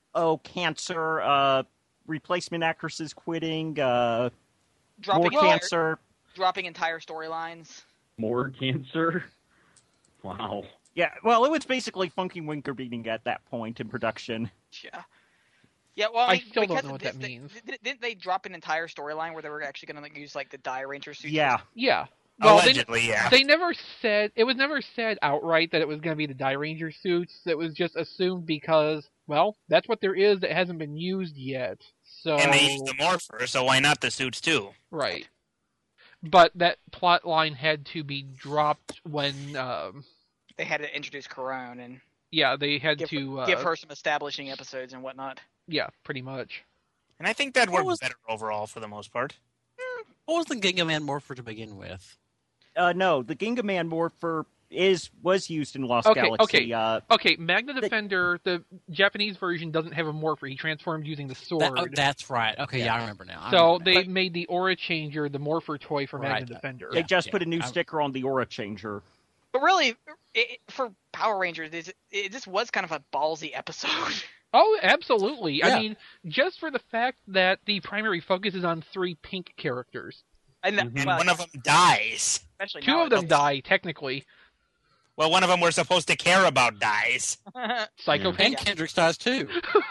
cancer, replacement actresses quitting, more cancer. Dropping entire storylines. More cancer? Wow. Yeah, well, it was basically Funky Winkerbeating at that point in production. Yeah. Yeah, well, I still don't know what that means. Didn't they drop an entire storyline where they were actually going to use, like, the Die Ranger suits? Yeah. Yeah. Well, allegedly, yeah. They never said... It was never said outright that it was going to be the Die Ranger suits. It was just assumed because, well, that's what there is that hasn't been used yet. So... And they used the morpher, so why not the suits, too? Right. But that plot line had to be dropped when... They had to introduce Caron and... Yeah, they had to... give her some establishing episodes and whatnot. Yeah, pretty much. And I think that worked better overall for the most part. What was the Ginga Man morpher to begin with? No, the Ginga Man morpher was used in Lost Galaxy. Okay, Magna Defender, the Japanese version, doesn't have a morpher. He transformed using the sword. That's right. Okay, yeah, I remember now. So they made the Aura Changer the morpher toy for Magna Defender. They just put a new sticker on the Aura Changer. But really, for Power Rangers, this was kind of a ballsy episode. Oh, absolutely. Yeah. I mean, just for the fact that the primary focus is on 3 pink characters. And one of them dies. Especially 2 of them die, technically. Well, one of them we're supposed to care about dies. Psycho Pink. And Kendricks dies too.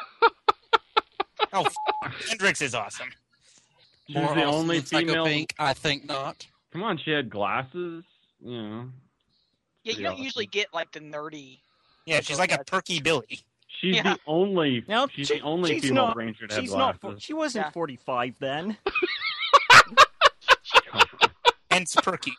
Oh, Kendricks is awesome. She was the only female... Pink, I think not. Come on, she had glasses, Yeah, you don't usually get, like, the nerdy... Yeah, she's like a perky Billy. She's the only female ranger to have glasses. She wasn't 45 then. Hence perky.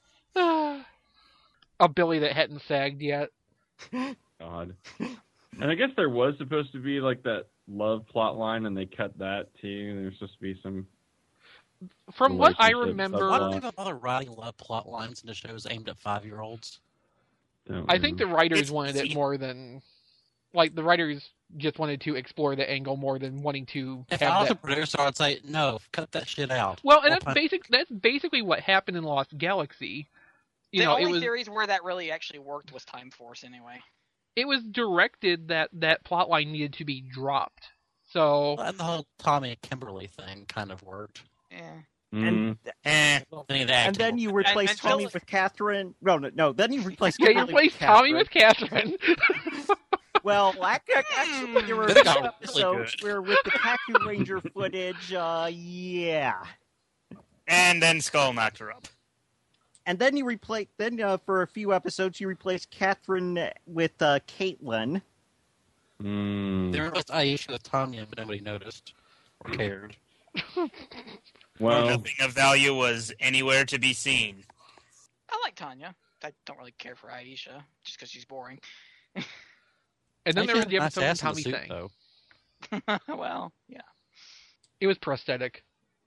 A Billy that hadn't sagged yet. God. And I guess there was supposed to be like that love plot line, and they cut that too. There's supposed to be some. From what I remember, why don't they bother writing love plot lines into shows aimed at 5-year-olds? I think the writers wanted it more than, like, the writers just wanted to explore the angle more than wanting to. If have I was that. a producer, I'd say no, cut that shit out. Well, and that's basically what happened in Lost Galaxy. The only series where that really actually worked was Time Force, anyway. It was directed that plotline needed to be dropped. So and the whole Tommy and Kimberly thing kind of worked. Yeah. And then you replace Tommy with Catherine. No. Then you replace. Yeah, you replace Tommy with Catherine. Well, actually, there were episodes where with the Kaku Ranger footage, yeah. And then Skull knocked her up. And then you replace. Then for a few episodes, you replace Catherine with Caitlin. They replaced Aisha with Tanya, but nobody noticed or cared. Well, nothing of value was anywhere to be seen. I like Tanya. I don't really care for Aisha, just because she's boring. And then They there was had the a nice episode ass in with the Tommy suit, Thing. though. Well, yeah. It was prosthetic.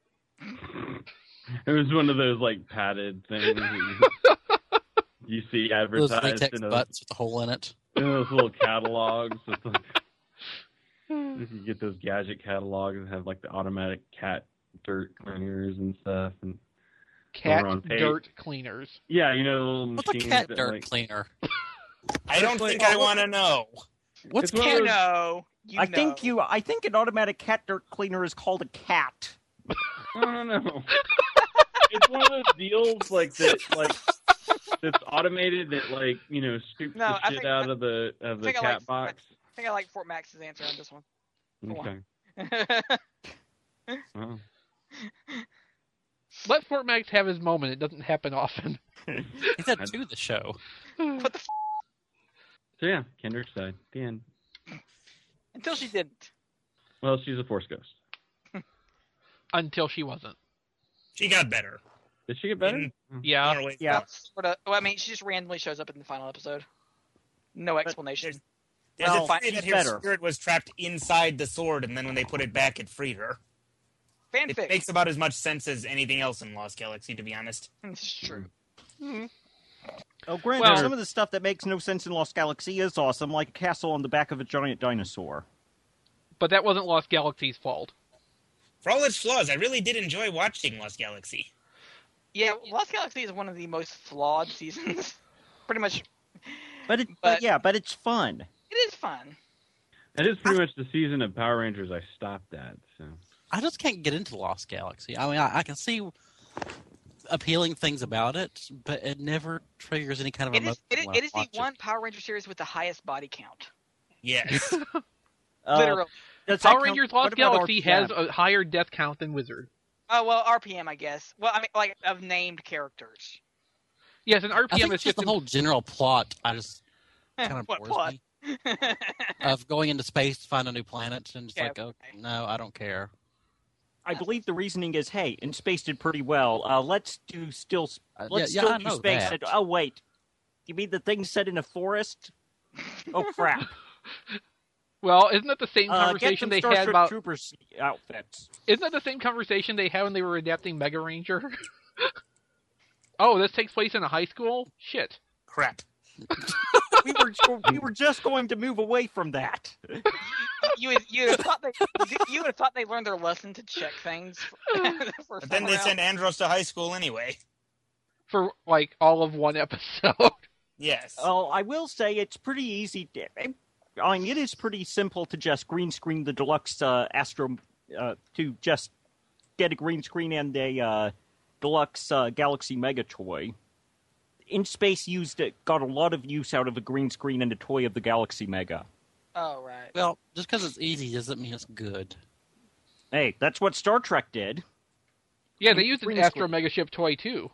It was one of those like padded things you see Those advertised latex in those, butts with a hole in it. in those little catalogs. With like, you can get those gadget catalogs that have like the automatic cat dirt cleaners and stuff. And Cat over on page- dirt cleaners. Yeah, you know the little What's a machines cat that, dirt like, cleaner? I don't think I want to know. What's It's one of cat? those- No. You I know. think an automatic cat dirt cleaner is called a cat. No. It's one of those deals like that, like that's automated that like scoops No, the I shit think- out of the think I cat like- box. I think I like Fort Max's answer on this one. Go Okay. Oh. Let Fort Max have his moment. It doesn't happen often. He's had two the show. What the So yeah, Kendrick died. The end. Until she didn't. Well, she's a Force ghost. Until she wasn't. She got better. Did she get better? Yeah. More ways Yeah. than one. Sort of. Well, I mean, she just randomly shows up in the final episode. No explanation. There's Well, a theory that she's her better. spirit was trapped inside the sword, and then when they put it back, it freed her. It Fanfic. makes about as much sense as anything else in Lost Galaxy, to be honest. It's true. Oh, granted, Well- some of the stuff that makes no sense in Lost Galaxy is awesome, like a castle on the back of a giant dinosaur. But that wasn't Lost Galaxy's fault. For all its flaws, I really did enjoy watching Lost Galaxy. Yeah, Lost Galaxy is one of the most flawed seasons. Pretty much. But it's fun. It is fun. That is pretty much the season of Power Rangers I stopped at. So I just can't get into Lost Galaxy. I mean, I can see appealing things about it, but it never triggers any kind of It emotion. is when it I is the watch one Power Ranger series with the highest body count. Yes. Literally. Does that Power count- Rangers what Lost about Galaxy RPM? has a higher death count than Wizard. Oh, well, RPM, I guess. Well, I mean, like, of named characters. Yes, and I RPM think is just the whole general plot. I just kind of What bores plot? me of going into space to find a new planet and just Yeah, like, oh no, I don't care. I believe the reasoning is, hey, in space did pretty well. Let's still I do know space. that. And, oh wait, you mean the thing set in a forest? Oh crap! Well, isn't that the same Get conversation some they Starship had about? Troopers outfits. Isn't that the same conversation they had when they were adapting Mega Ranger? Oh, this takes place in a high school? Shit. Crap. we were just going to move away from that. You would have thought they learned their lesson to check things. For But then they send Andros to high school anyway. For, like, all of one episode. Yes. Well, I will say it's pretty easy. I mean, it is pretty simple to just green screen the deluxe Astro, to just get a green screen and a deluxe Galaxy Mega toy. In Space got a lot of use out of a green screen and a toy of the Galaxy Mega. Oh, right. Well, just because it's easy doesn't mean it's good. Hey, that's what Star Trek did. Yeah, they used an Green Astro screen. Mega Ship toy, too.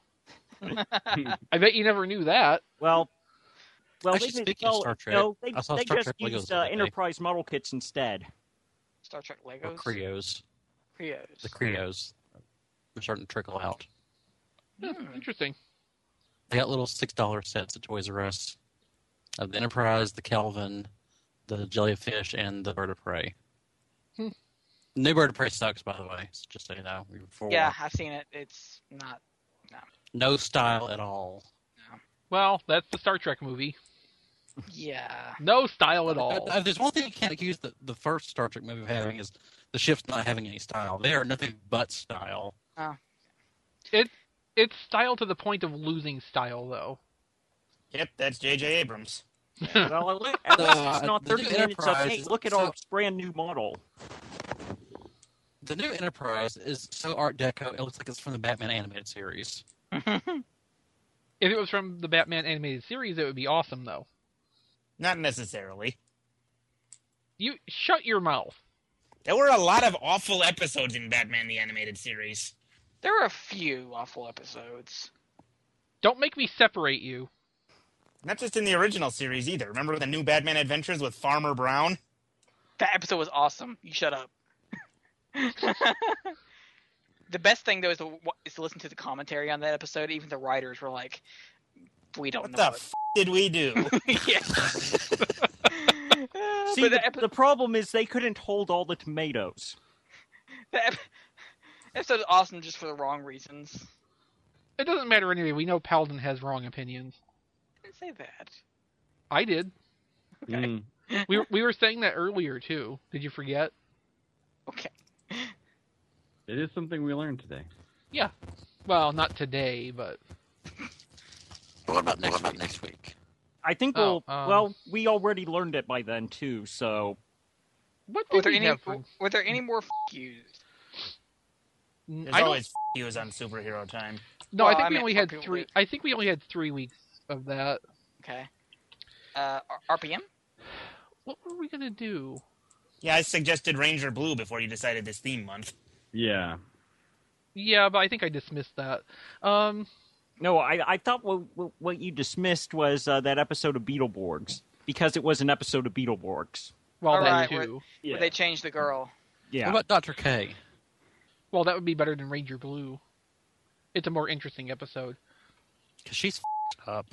I bet you never knew that. Well, Actually, they didn't- speaking of well, Star Trek, no, they I saw they Star just Trek Legos used the other day. Enterprise model kits instead. Star Trek Or Legos. Creos. Creos. The Creos are starting to trickle out. Interesting. They got little $6 sets at Toys R Us of the Enterprise, the Kelvin, the Jellyfish, and the Bird of Prey. New Bird of Prey sucks, by the way, just so you know. Yeah, I've seen it. It's not. No style at all. Well, that's the Star Trek movie. Yeah. No style at all. If there's one thing you can't accuse the first Star Trek movie of having is the ship's not having any style. They are nothing but style. Oh. It's style to the point of losing style, though. Yep, that's J.J. Abrams. Well, at least it's not the 30 new minutes of, Enterprise hey, is look at so- our brand new model. The new Enterprise is so Art Deco, it looks like it's from the Batman animated series. If it was from the Batman animated series, it would be awesome, though. Not necessarily. You shut your mouth. There were a lot of awful episodes in Batman the Animated Series. There were a few awful episodes. Don't make me separate you. Not just in the original series either. Remember the new Batman Adventures with Farmer Brown? That episode was awesome. You shut up. The best thing, though, is to listen to the commentary on that episode. Even the writers were like, we don't What know. the f*** did we do? Yeah. See, the problem is they couldn't hold all the tomatoes. The episode is awesome just for the wrong reasons. It doesn't matter anyway. We know Paladin has wrong opinions. I didn't say that. I did. Okay. We were saying that earlier too. Did you forget? Okay. It is something we learned today. Yeah. Well, not today, but. What about next week? I think we already learned it by then too. So. What Were did there any more yous? There's always yous on Superhero Time. No, I think we only had 3. I think we only had 3 weeks of that. Okay. RPM? What were we gonna do? Yeah, I suggested Ranger Blue before you decided this theme month. Yeah. Yeah, but I think I dismissed that. No, I thought what you dismissed was that episode of Beetleborgs, because it was an episode of Beetleborgs. Well, that too. Where they changed the girl. Yeah. What about Dr. K? Well, that would be better than Ranger Blue. It's a more interesting episode. Because she's up.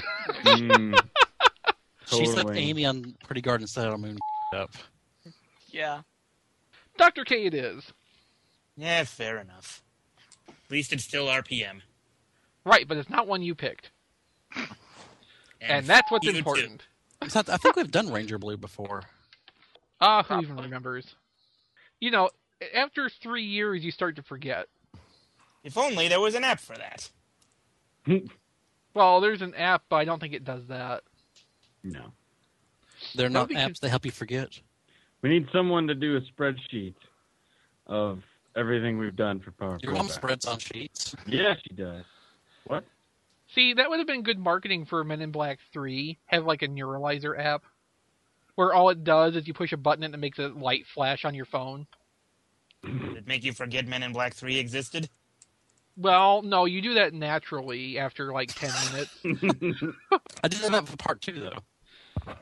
Totally. She slept Amy on Pretty Garden Sailor Moon up. Yeah. Dr. K it is. Yeah, fair enough. At least it's still RPM. Right, but it's not one you picked. And that's what's you important. I think we've done Ranger Blue before. Who even remembers? You know, after 3 years, you start to forget. If only there was an app for that. Well, there's an app, but I don't think it does that. No. They're not apps that help you forget. We need someone to do a spreadsheet of everything we've done for Power. Your mom spreads on sheets. Yeah, she does. What? See, that would have been good marketing for Men in Black 3. Have like a Neuralizer app, where all it does is you push a button and it makes a light flash on your phone. Did it make you forget Men in Black 3 existed? Well, no, you do that naturally after like 10 minutes. I did that for part 2, though.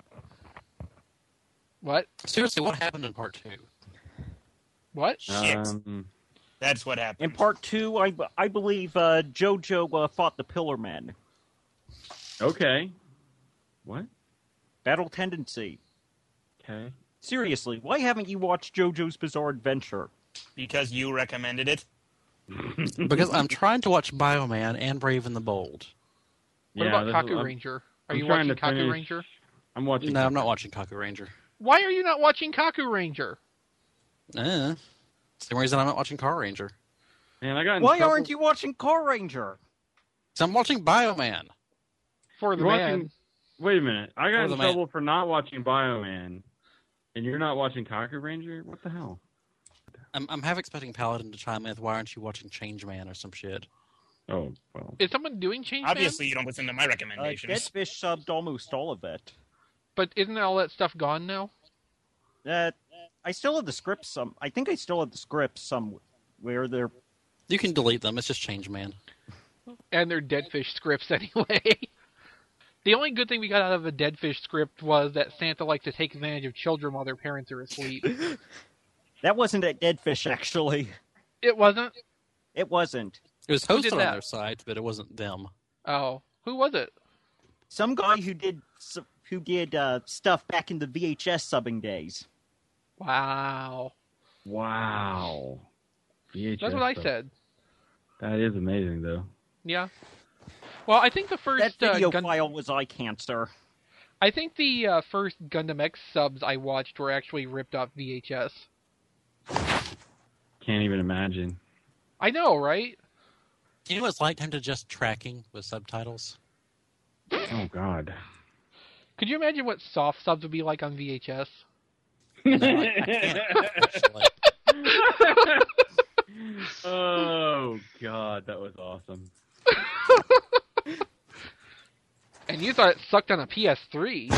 What? Seriously, what happened in part 2? What? Shit. That's what happened. In part 2, I believe JoJo fought the Pillar Men. Okay. What? Battle Tendency. Okay. Seriously, why haven't you watched JoJo's Bizarre Adventure? Because you recommended it? Because I'm trying to watch Bioman and Brave and the Bold. What about Kaku Ranger? Are you watching Kaku Ranger? I'm watching. No, I'm not watching Kaku Ranger. Why are you not watching Kaku Ranger? Same reason I'm not watching Car Ranger. Man, I got. Why aren't you watching Car Ranger? Because I'm watching Bioman. For the man. Wait a minute. I got For the in trouble for not watching Bioman, and you're not watching Kaku Ranger? What the hell? I'm half expecting Paladin to chime in with, why aren't you watching Changeman or some shit? Oh, well. Is someone doing Changeman? Obviously, you don't listen to my recommendations. Deadfish subbed almost all of it. But isn't all that stuff gone now? I still have the scripts. I think I still have the scripts somewhere. They're. You can delete them. It's just Changeman. And they're Deadfish scripts anyway. The only good thing we got out of a Deadfish script was that Santa likes to take advantage of children while their parents are asleep. That wasn't at Deadfish, actually. It wasn't? It wasn't. It was hosted on their site, but it wasn't them. Oh. Who was it? Some guy who did stuff back in the VHS subbing days. Wow. Wow. VHS That's what I stuff. said. That is amazing, though. Yeah. Well, I think the first... That video file was eye cancer. I think the first Gundam X subs I watched were actually ripped off VHS. Can't even imagine. I know, right? Do you know what it's like time to just tracking with subtitles? Oh, God. Could you imagine what soft subs would be like on VHS? No, I can't. Actually. Oh, God, that was awesome. And you thought it sucked on a PS3.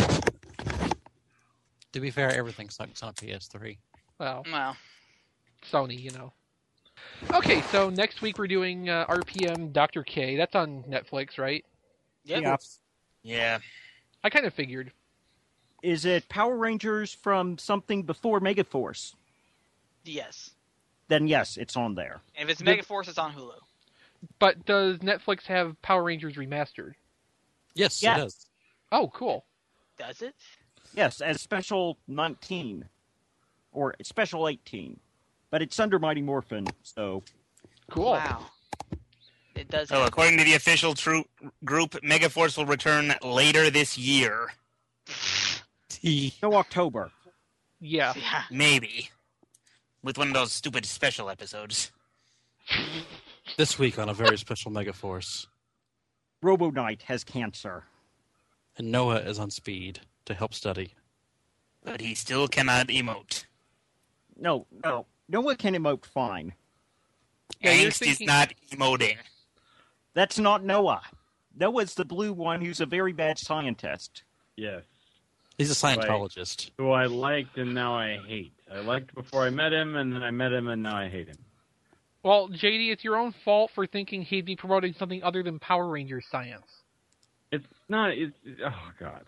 To be fair, everything sucks on a PS3. Well, Wow. Sony, you know. Okay, so next week we're doing RPM Dr. K. That's on Netflix, right? Yeah. Yeah. I kind of figured. Is it Power Rangers from something before Megaforce? Yes. Then yes, it's on there. And if it's Megaforce, it's on Hulu. But does Netflix have Power Rangers Remastered? Yes, Yeah. it does. Oh, cool. Does it? Yes, as Special 19. Or Special 18. But it's under Mighty Morphin, so... Cool. Wow. It does. So, according to the official group, Megaforce will return later this year. No, October. Yeah. Maybe. With one of those stupid special episodes. This week on a very special Megaforce. Robo Knight has cancer. And Noah is on speed to help study. But he still cannot emote. No. Noah can emote fine. Yeah, you're Angst is not emoting. That's not Noah. Noah's the blue one who's a very bad scientist. Yes. He's a Scientologist. Who I liked and now I hate. I liked before I met him, and then I met him and now I hate him. Well, JD, it's your own fault for thinking he'd be promoting something other than Power Rangers science. It's not. Oh God.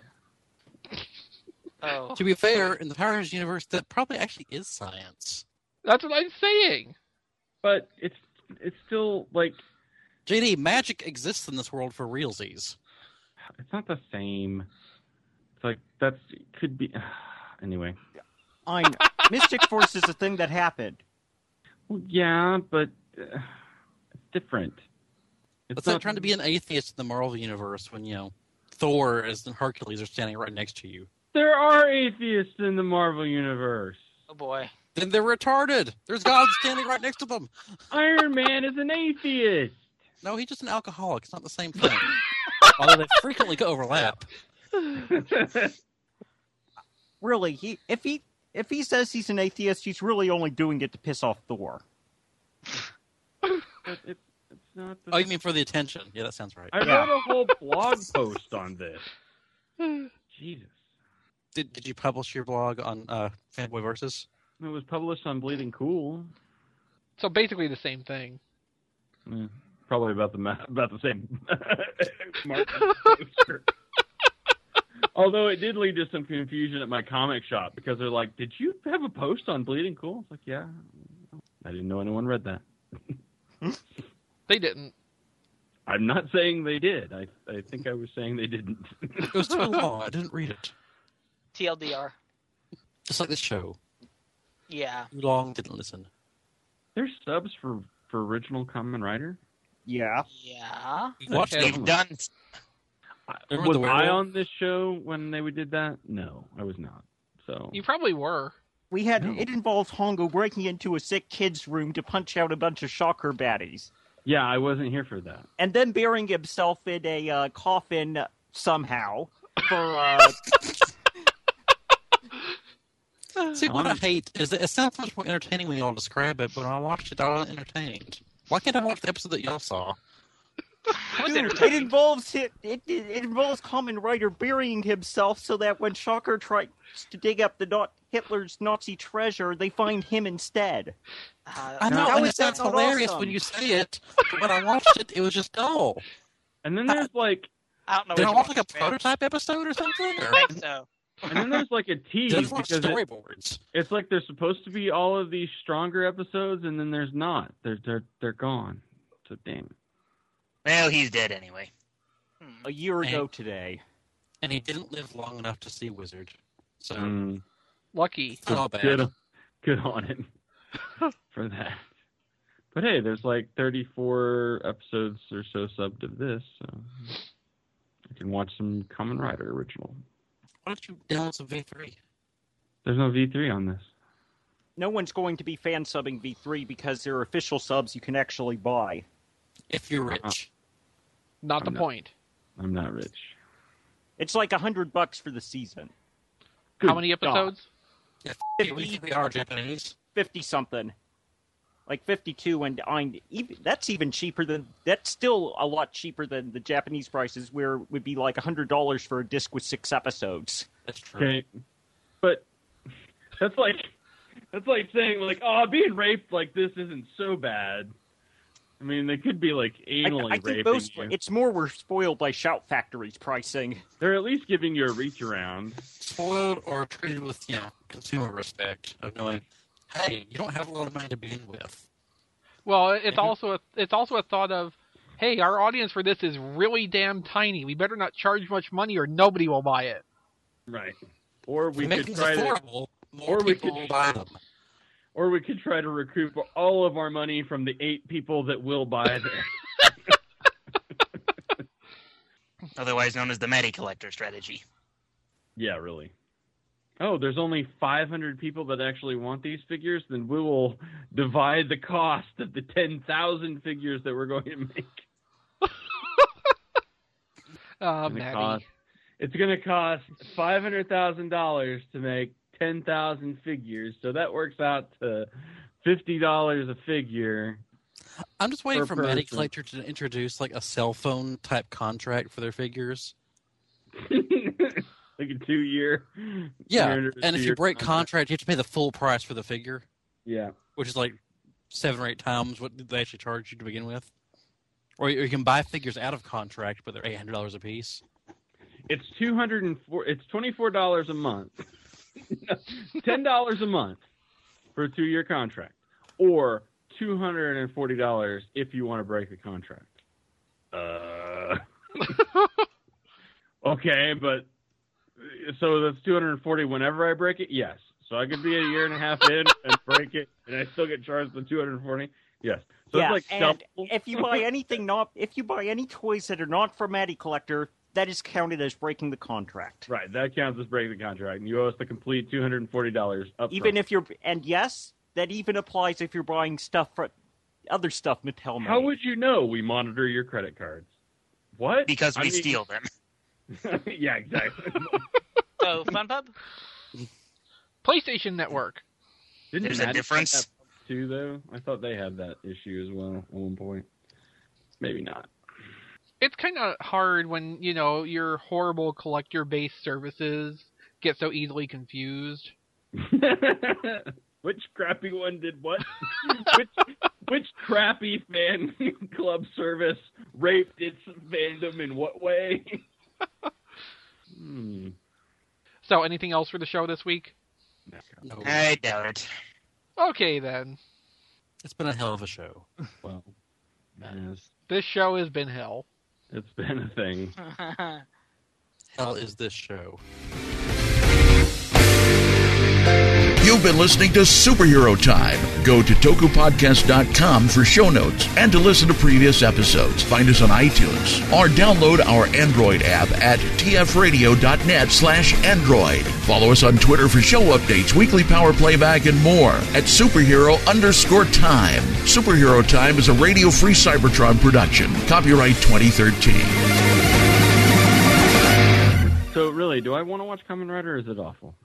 Oh. To be fair, in the Power Rangers universe, that probably actually is science. That's what I'm saying. But it's still like JD, magic exists in this world for realsies. it's not the same. It's like could be anyway. Mystic Force is a thing that happened. Well, yeah, but it's different. It's not trying to be an atheist in the Marvel universe when, Thor and Hercules are standing right next to you. There are atheists in the Marvel universe. Oh boy. Then they're retarded. There's God standing right next to them. Iron Man is an atheist. No, he's just an alcoholic. It's not the same thing. Although they frequently overlap. Really, if he says he's an atheist, he's really only doing it to piss off Thor. But it's not. Oh, you mean for the attention? Yeah, that sounds right. I wrote a whole blog post on this. Jesus. Did you publish your blog on Fanboy Versus? It was published on Bleeding Cool. So basically the same thing. Yeah, probably about the same. Although it did lead to some confusion at my comic shop because they're like, "Did you have a post on Bleeding Cool?" It's like, "Yeah." I didn't know anyone read that. They didn't. I'm not saying they did. I think I was saying they didn't. It was too long. I didn't read it. TLDR. Just like this show. Yeah. Too long, didn't listen. There's subs for original Kamen Rider? Yeah. Yeah. They've done. Was I on this show when they did that? No, I was not. So You probably were. It involves Hongo breaking into a sick kid's room to punch out a bunch of shocker baddies. Yeah, I wasn't here for that. And then burying himself in a coffin somehow for... See, what I hate is that it sounds much more entertaining when y'all describe it, but when I watched it, I wasn't entertained. Why can't I watch the episode that y'all saw? It involves Kamen Rider burying himself so that when Shocker tries to dig up Hitler's Nazi treasure, they find him instead. I know, and it sounds hilarious when you say it, but when I watched it, it was just dull. And then there's like... I don't know. Did I watch like a prototype episode or something? I think so. And then there's like a tease because storyboards. It's like there's supposed to be all of these stronger episodes, and then there's not. They're gone. So damn it. Well, he's dead anyway. A year ago today. And he didn't live long enough to see Wizard. So lucky. It's not bad. Good on him for that. But hey, there's like 34 episodes or so subbed of this, so I can watch some Kamen Rider original. Why don't you download some V3? There's no V3 on this. No one's going to be fan subbing V3 because they're official subs you can actually buy. If you're rich. Not the point. I'm not rich. It's like $100 for the season. How many episodes? Yeah, 50 are Japanese. 50-something. Like 52, and that's even cheaper than... That's still a lot cheaper than the Japanese prices, where it would be like $100 for a disc with 6 episodes. That's true. Okay, but that's like saying like, oh, being raped like this isn't so bad. I mean, they could be like anally I think raping you. It's more we're spoiled by Shout Factory's pricing. They're at least giving you a reach around. Spoiled or treated with, consumer respect of knowing, hey, you don't have a lot of money to begin with. Well, it's also a thought of, hey, our audience for this is really damn tiny. We better not charge much money or nobody will buy it. Right. Or we make could things try affordable, to, more people will buy them. Or we could try to recoup all of our money from the 8 people that will buy there. Otherwise known as the Matty Collector strategy. Yeah, really. Oh, there's only 500 people that actually want these figures? Then we will divide the cost of the 10,000 figures that we're going to make. Matty. It's going to cost $500,000 to make 10,000 figures, so that works out to $50 a figure. I'm just waiting for Matty person. Collector to introduce like a cell phone type contract for their figures. Like a 2-year. Yeah, and if you break contract, you have to pay the full price for the figure. Yeah. Which is like 7 or 8 times what they actually charge you to begin with. Or you can buy figures out of contract, but they're $800 a piece. It's $24 a month. $10 a month for a 2-year contract, or $240 if you want to break the contract. Okay, but so that's $240 whenever I break it. Yes, so I could be a year and a half in and break it, and I still get charged the $240. Yes, so yeah, it's like and double. if you buy if you buy any toys that are not from Matty Collector, that is counted as breaking the contract. Right, that counts as breaking the contract, and you owe us the complete $240 up Even front. if you're, and yes, that even applies if you're buying stuff for other stuff Mattel made. How would you know we monitor your credit cards? What? Because we steal them. Yeah, exactly. So, FunPub? PlayStation Network. There's a difference. Too, though? I thought they had that issue as well at one point. Maybe not. It's kind of hard when, you know, your horrible collector-based services get so easily confused. Which crappy one did what? which crappy fan club service raped its fandom in what way? So, anything else for the show this week? No. I doubt it. Okay, then. It's been a hell of a show. Well, yes, This show has been hell. it's been a thing. Hell is this show. You've been listening to Superhero Time. Go to tokupodcast.com for show notes and to listen to previous episodes. Find us on iTunes or download our Android app at tfradio.net/Android. Follow us on Twitter for show updates, weekly power playback, and more at superhero_time. Superhero Time is a Radio Free Cybertron production. Copyright 2013. So, really, do I want to watch Kamen Rider, or is it awful?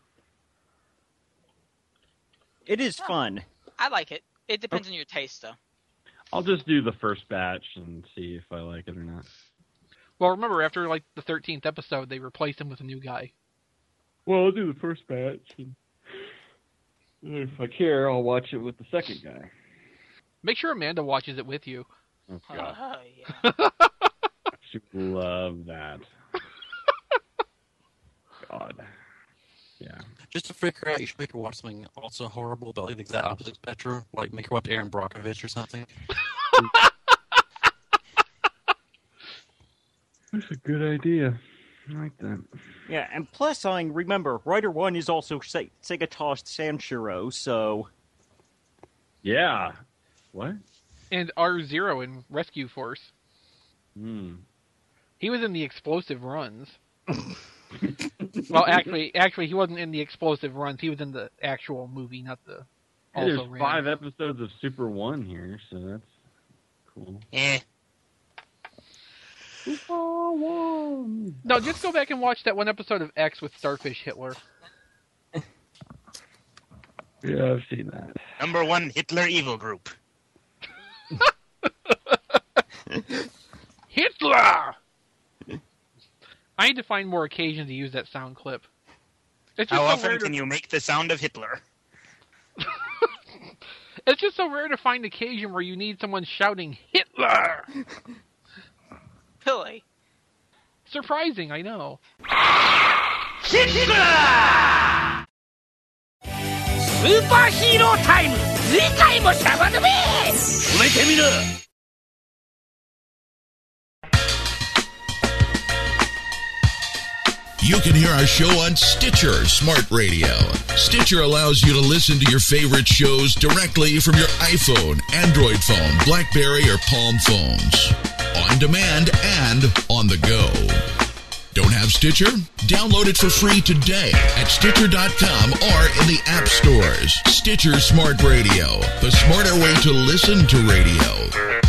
It is fun. I like it. It depends on your taste, though. I'll just do the first batch and see if I like it or not. Well, remember, after, like, the 13th episode, they replaced him with a new guy. Well, I'll do the first batch. And if I care, I'll watch it with the second guy. Make sure Amanda watches it with you. Oh, God. Yeah. She would love that. God. Yeah. Just to figure out, you should make her watch something also horrible, but like the exact opposite spectrum, like make her watch Aaron Brockovich or something. That's a good idea. I like that. Yeah, and plus, remember, Rider 1 is also Sega tossed Sanshiro, so... Yeah. What? And R0 in Rescue Force. Hmm. He was in the explosive runs. Well, actually, he wasn't in the explosive runs. He was in the actual movie, not the. Hey, there's 5 episodes of Super 1 here, so that's cool. Super 1. No, just go back and watch that one episode of X with Starfish Hitler. Yeah, I've seen that. Number 1 Hitler evil group. Hitler! I need to find more occasions to use that sound clip. It's just How so often rare can you make the sound of Hitler? It's just so rare to find occasion where you need someone shouting Hitler. Really? Surprising, I know. Hitler! スーパーヒーロータイム次回もシャバドゥベース触れてみろ You can hear our show on Stitcher Smart Radio. Stitcher allows you to listen to your favorite shows directly from your iPhone, Android phone, BlackBerry, or Palm phones. On demand and on the go. Don't have Stitcher? Download it for free today at Stitcher.com or in the app stores. Stitcher Smart Radio, the smarter way to listen to radio.